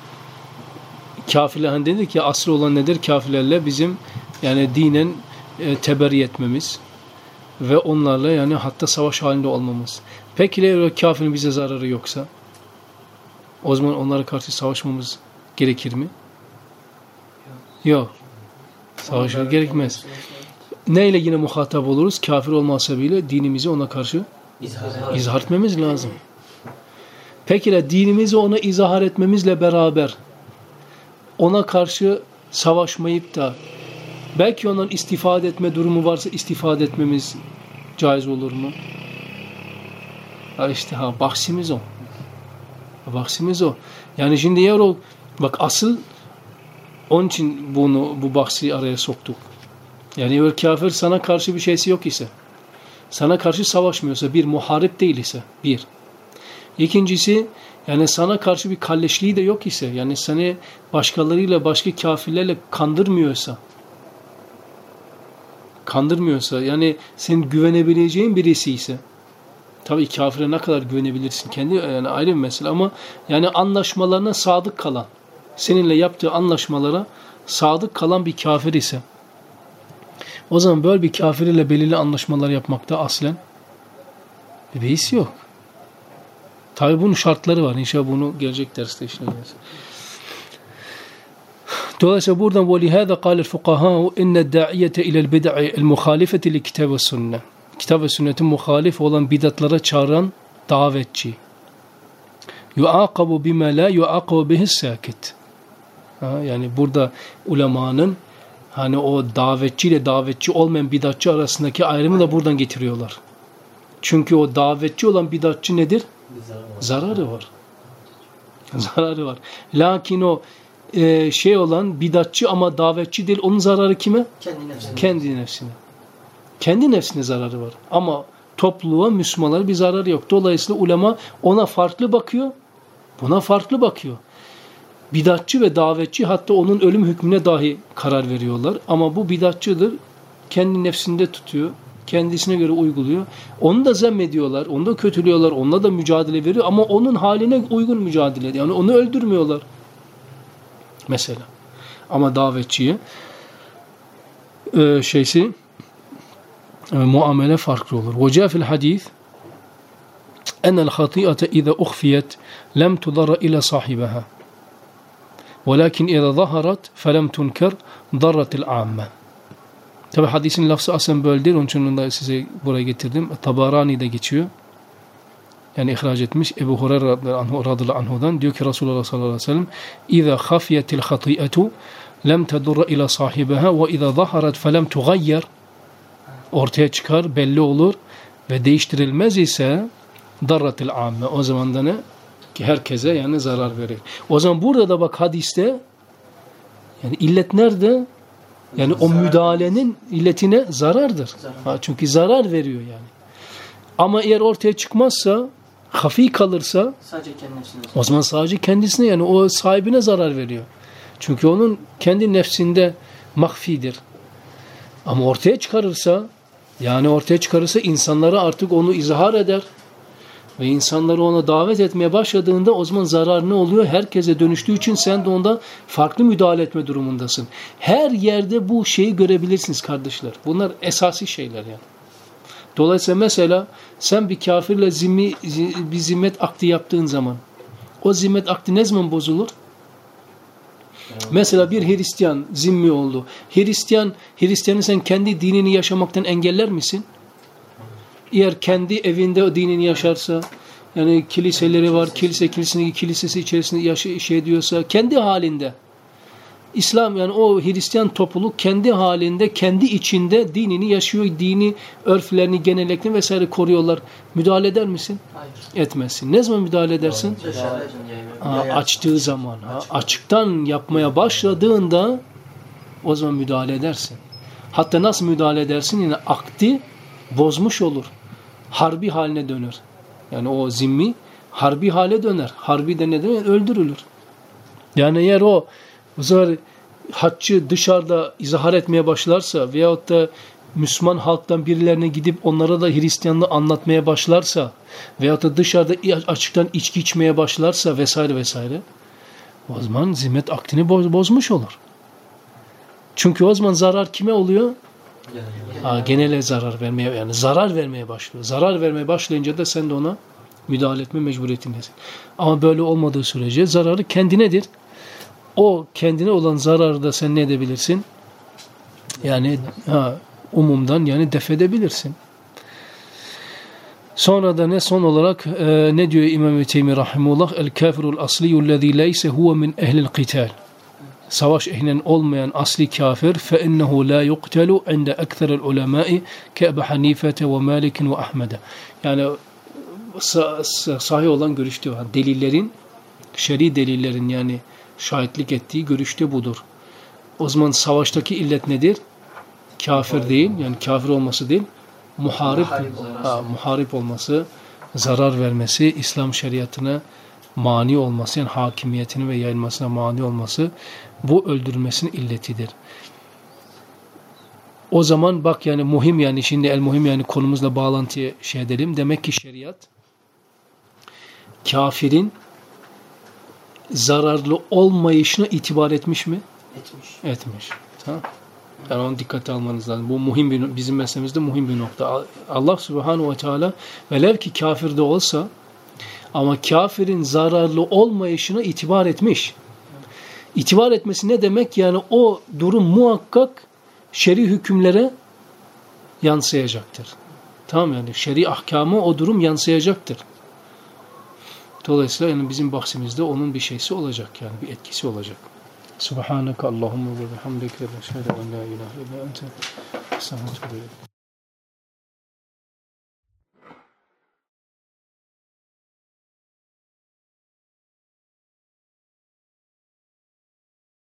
kafirler hani dedik ya asıl olan nedir? Kafirlerle bizim yani dinen e, teberri etmemiz ve onlarla yani hatta savaş halinde olmamız. Peki eğer kafirin bize zararı yoksa o zaman onlara karşı savaşmamız gerekir mi? Yok. Savaşa gerekmez. Neyle yine muhatap oluruz? Kafir olma hasebiyle dinimizi ona karşı izhar, izhar etmemiz lazım. Peki de dinimizi ona izhar etmemizle beraber ona karşı savaşmayıp da belki ondan istifade etme durumu varsa istifade etmemiz caiz olur mu? Ha işte ha bahsimiz o. Bahsimiz o. Yani şimdi eğer o bak asıl onun için bunu bu bahsi araya soktuk. Yani eğer kafir sana karşı bir şeysi yok ise, sana karşı savaşmıyorsa, bir muharip değil ise, bir. İkincisi, yani sana karşı bir kalleşliği de yok ise, yani seni başkalarıyla, başka kafirlerle kandırmıyorsa, kandırmıyorsa, yani senin güvenebileceğin birisi ise, tabii kafire ne kadar güvenebilirsin, kendi yani ayrı bir mesele ama yani anlaşmalarına sadık kalan, seninle yaptığı anlaşmalara sadık kalan bir kafir ise, o zaman böyle bir kafir ile belirli anlaşmalar yapmakta aslen Bir beis yok. Tabi bunun şartları var. İnşallah bunu gelecek derste işleyeceğiz. Dolayısıyla buradan وَلِهَذَا قَالَ الْفُقَهَاءُ اِنَّ الدَّاعِيَةَ اِلَى الْبِدْعِ الْمُخَالِفَةِ لِكِتَابِ وَالسُنَّةِ Kitap ve sünnetin muhalif olan bidatlara çağıran davetçi. يُعَاقَبُ بِمَا لَا يُعَاقَبُ بِهِ السَّاكِتِ Yani burada ulemanın hani o davetçi ile davetçi olmayan bidatçı arasındaki ayrımı da buradan getiriyorlar. Çünkü o davetçi olan bidatçı nedir? Zararı var. Zararı var. Lakin o e, şey olan bidatçı ama davetçi değil, onun zararı kime? Kendi nefsine. Kendi nefsine. Kendi nefsine zararı var. Ama topluluğa, Müslümanlara bir zararı yok. Dolayısıyla ulema ona farklı bakıyor, buna farklı bakıyor. Bidatçı ve davetçi hatta onun ölüm hükmüne dahi karar veriyorlar. Ama bu bidatçıdır, kendi nefsinde tutuyor, kendisine göre uyguluyor. Onu da zemmediyorlar, onu da kötülüyorlar, onunla da mücadele veriyor ama onun haline uygun mücadele ediyor. Yani onu öldürmüyorlar. Mesela. Ama davetçiye e, şeysi e, muamele farklı olur. وَجَاء فِي الْحَدِيثِ اَنَّ الْخَطِيئَةَ اِذَا اُخْفِيَتْ لَمْ تُضَرَ اِلَى صَاحِبَهَا وَلَكِنْ اِذَا ظَهَرَتْ فَلَمْ تُنْكَرْ ضَرَّتِ الْعَامَّةِ Tabi hadisin lafzı aslen böyle değil. Onun için onu da size buraya getirdim. Tabarani'de geçiyor. Yani ihraç etmiş. Ebu Hureyre radıyallahu anhu'dan diyor ki Resulullah sallallahu aleyhi ve sellem اِذَا خَفْيَتِ الْخَطِيئَةُ لَمْ تَدُرَّ اِلَى صَاحِبَهَا وَاِذَا ظَهَرَتْ فَلَمْ تُغَيَّرْ Ortaya çıkar, belli olur ve değiştirilmez ise darratil amme. O zaman da ne? Ki herkese yani zarar verir. O zaman burada da bak hadiste yani illet nerede? Yani o müdahalenin illetine zarardır. Zarar. Ha, çünkü zarar veriyor yani. Ama eğer ortaya çıkmazsa, hafi kalırsa Sadece kendi nefsine. o zaman sadece kendisine yani o sahibine zarar veriyor. Çünkü onun kendi nefsinde mahfidir. Ama ortaya çıkarırsa yani ortaya çıkarırsa insanlara artık onu izhar eder ve insanları ona davet etmeye başladığında o zaman zarar ne oluyor? Herkese dönüştüğü için sen de onda farklı müdahale etme durumundasın. Her yerde bu şeyi görebilirsiniz kardeşler. Bunlar esasi şeyler yani. Dolayısıyla mesela sen bir kafirle zimmi, bir zimmet akdi yaptığın zaman o zimmet akdi ne zaman bozulur? Mesela bir Hristiyan zimmi oldu. Hristiyan, Hristiyanı sen kendi dinini yaşamaktan engeller misin? Eğer kendi evinde o dinini yaşarsa, yani kiliseleri var, kilise kilisesi, kilisesi içerisinde yaşa, şey diyorsa, kendi halinde. İslam yani o Hristiyan topluluk kendi halinde, kendi içinde dinini yaşıyor, dini, örflerini, geleneklerini vesaire koruyorlar. Müdahale eder misin? Hayır. Etmezsin. Ne zaman müdahale edersin? Dışarıda. Ha, açtığı zaman, ha, açıktan yapmaya başladığında o zaman müdahale edersin. Hatta nasıl müdahale edersin? Yine akdi bozmuş olur. Harbi haline döner. Yani o zimmi harbi hale döner. Harbi de ne demek? Öldürülür. Yani eğer o bu sefer haccı dışarıda izhar etmeye başlarsa veyahut da Müslüman halktan birilerine gidip onlara da Hristiyanlığı anlatmaya başlarsa veyahut da dışarıda açıktan içki içmeye başlarsa vesaire vesaire o zaman zimmet akdini boz, bozmuş olur. Çünkü o zaman zarar kime oluyor? Ha, genele zarar vermeye yani zarar vermeye başlıyor. Zarar vermeye başlayınca da sen de ona müdahale etme mecburiyetindesin. Ama böyle olmadığı sürece zararı kendinedir. O kendine olan zararı da sen ne edebilirsin? Yani ha, umumdan yani def edebilirsin. Sonra da ne son olarak e, ne diyor İmam-ı Teymi rahimullah? El kafirul asliyul lezî leyse huve min ehlil qital. Savaş ehlinin olmayan asli kafir fe innehu la yuqtalu inde ekserel ulemâi ke Ebu Hanifete ve Malik'in ve Ahmed'e. Yani sah sahih olan görüşte var. Delillerin, şer'i delillerin yani şahitlik ettiği görüşte budur. O zaman savaştaki illet nedir? Kafir değil, yani kafir olması değil, muharip, Muharip olması. ha, muharip olması, zarar vermesi, İslam şeriatına mani olması, yani hakimiyetine ve yayılmasına mani olması, bu öldürülmesinin illetidir. O zaman bak yani muhim yani şimdi el muhim yani konumuzla bağlantıya şey edelim. Demek ki şeriat kafirin zararlı olmayışına itibar etmiş mi? Etmiş. Etmiş. Tamam. Yani onu dikkate almanız lazım. Bu muhim bir, bizim meslemizde muhim bir nokta. Allah Subhanahu ve Teala velev ki kafir de olsa ama kafirin zararlı olmayışına itibar etmiş. İtibar etmesi ne demek? Yani o durum muhakkak şer'i hükümlere yansıyacaktır. Tamam, yani şer'i ahkamı o durum yansıyacaktır. Dolayısıyla yani bizim bahsimizde onun bir şeysi olacak, yani bir etkisi olacak. Subhaneke Allahumma ve bihamdike, eşhedü en la ilahe illa ente, estağfirullah.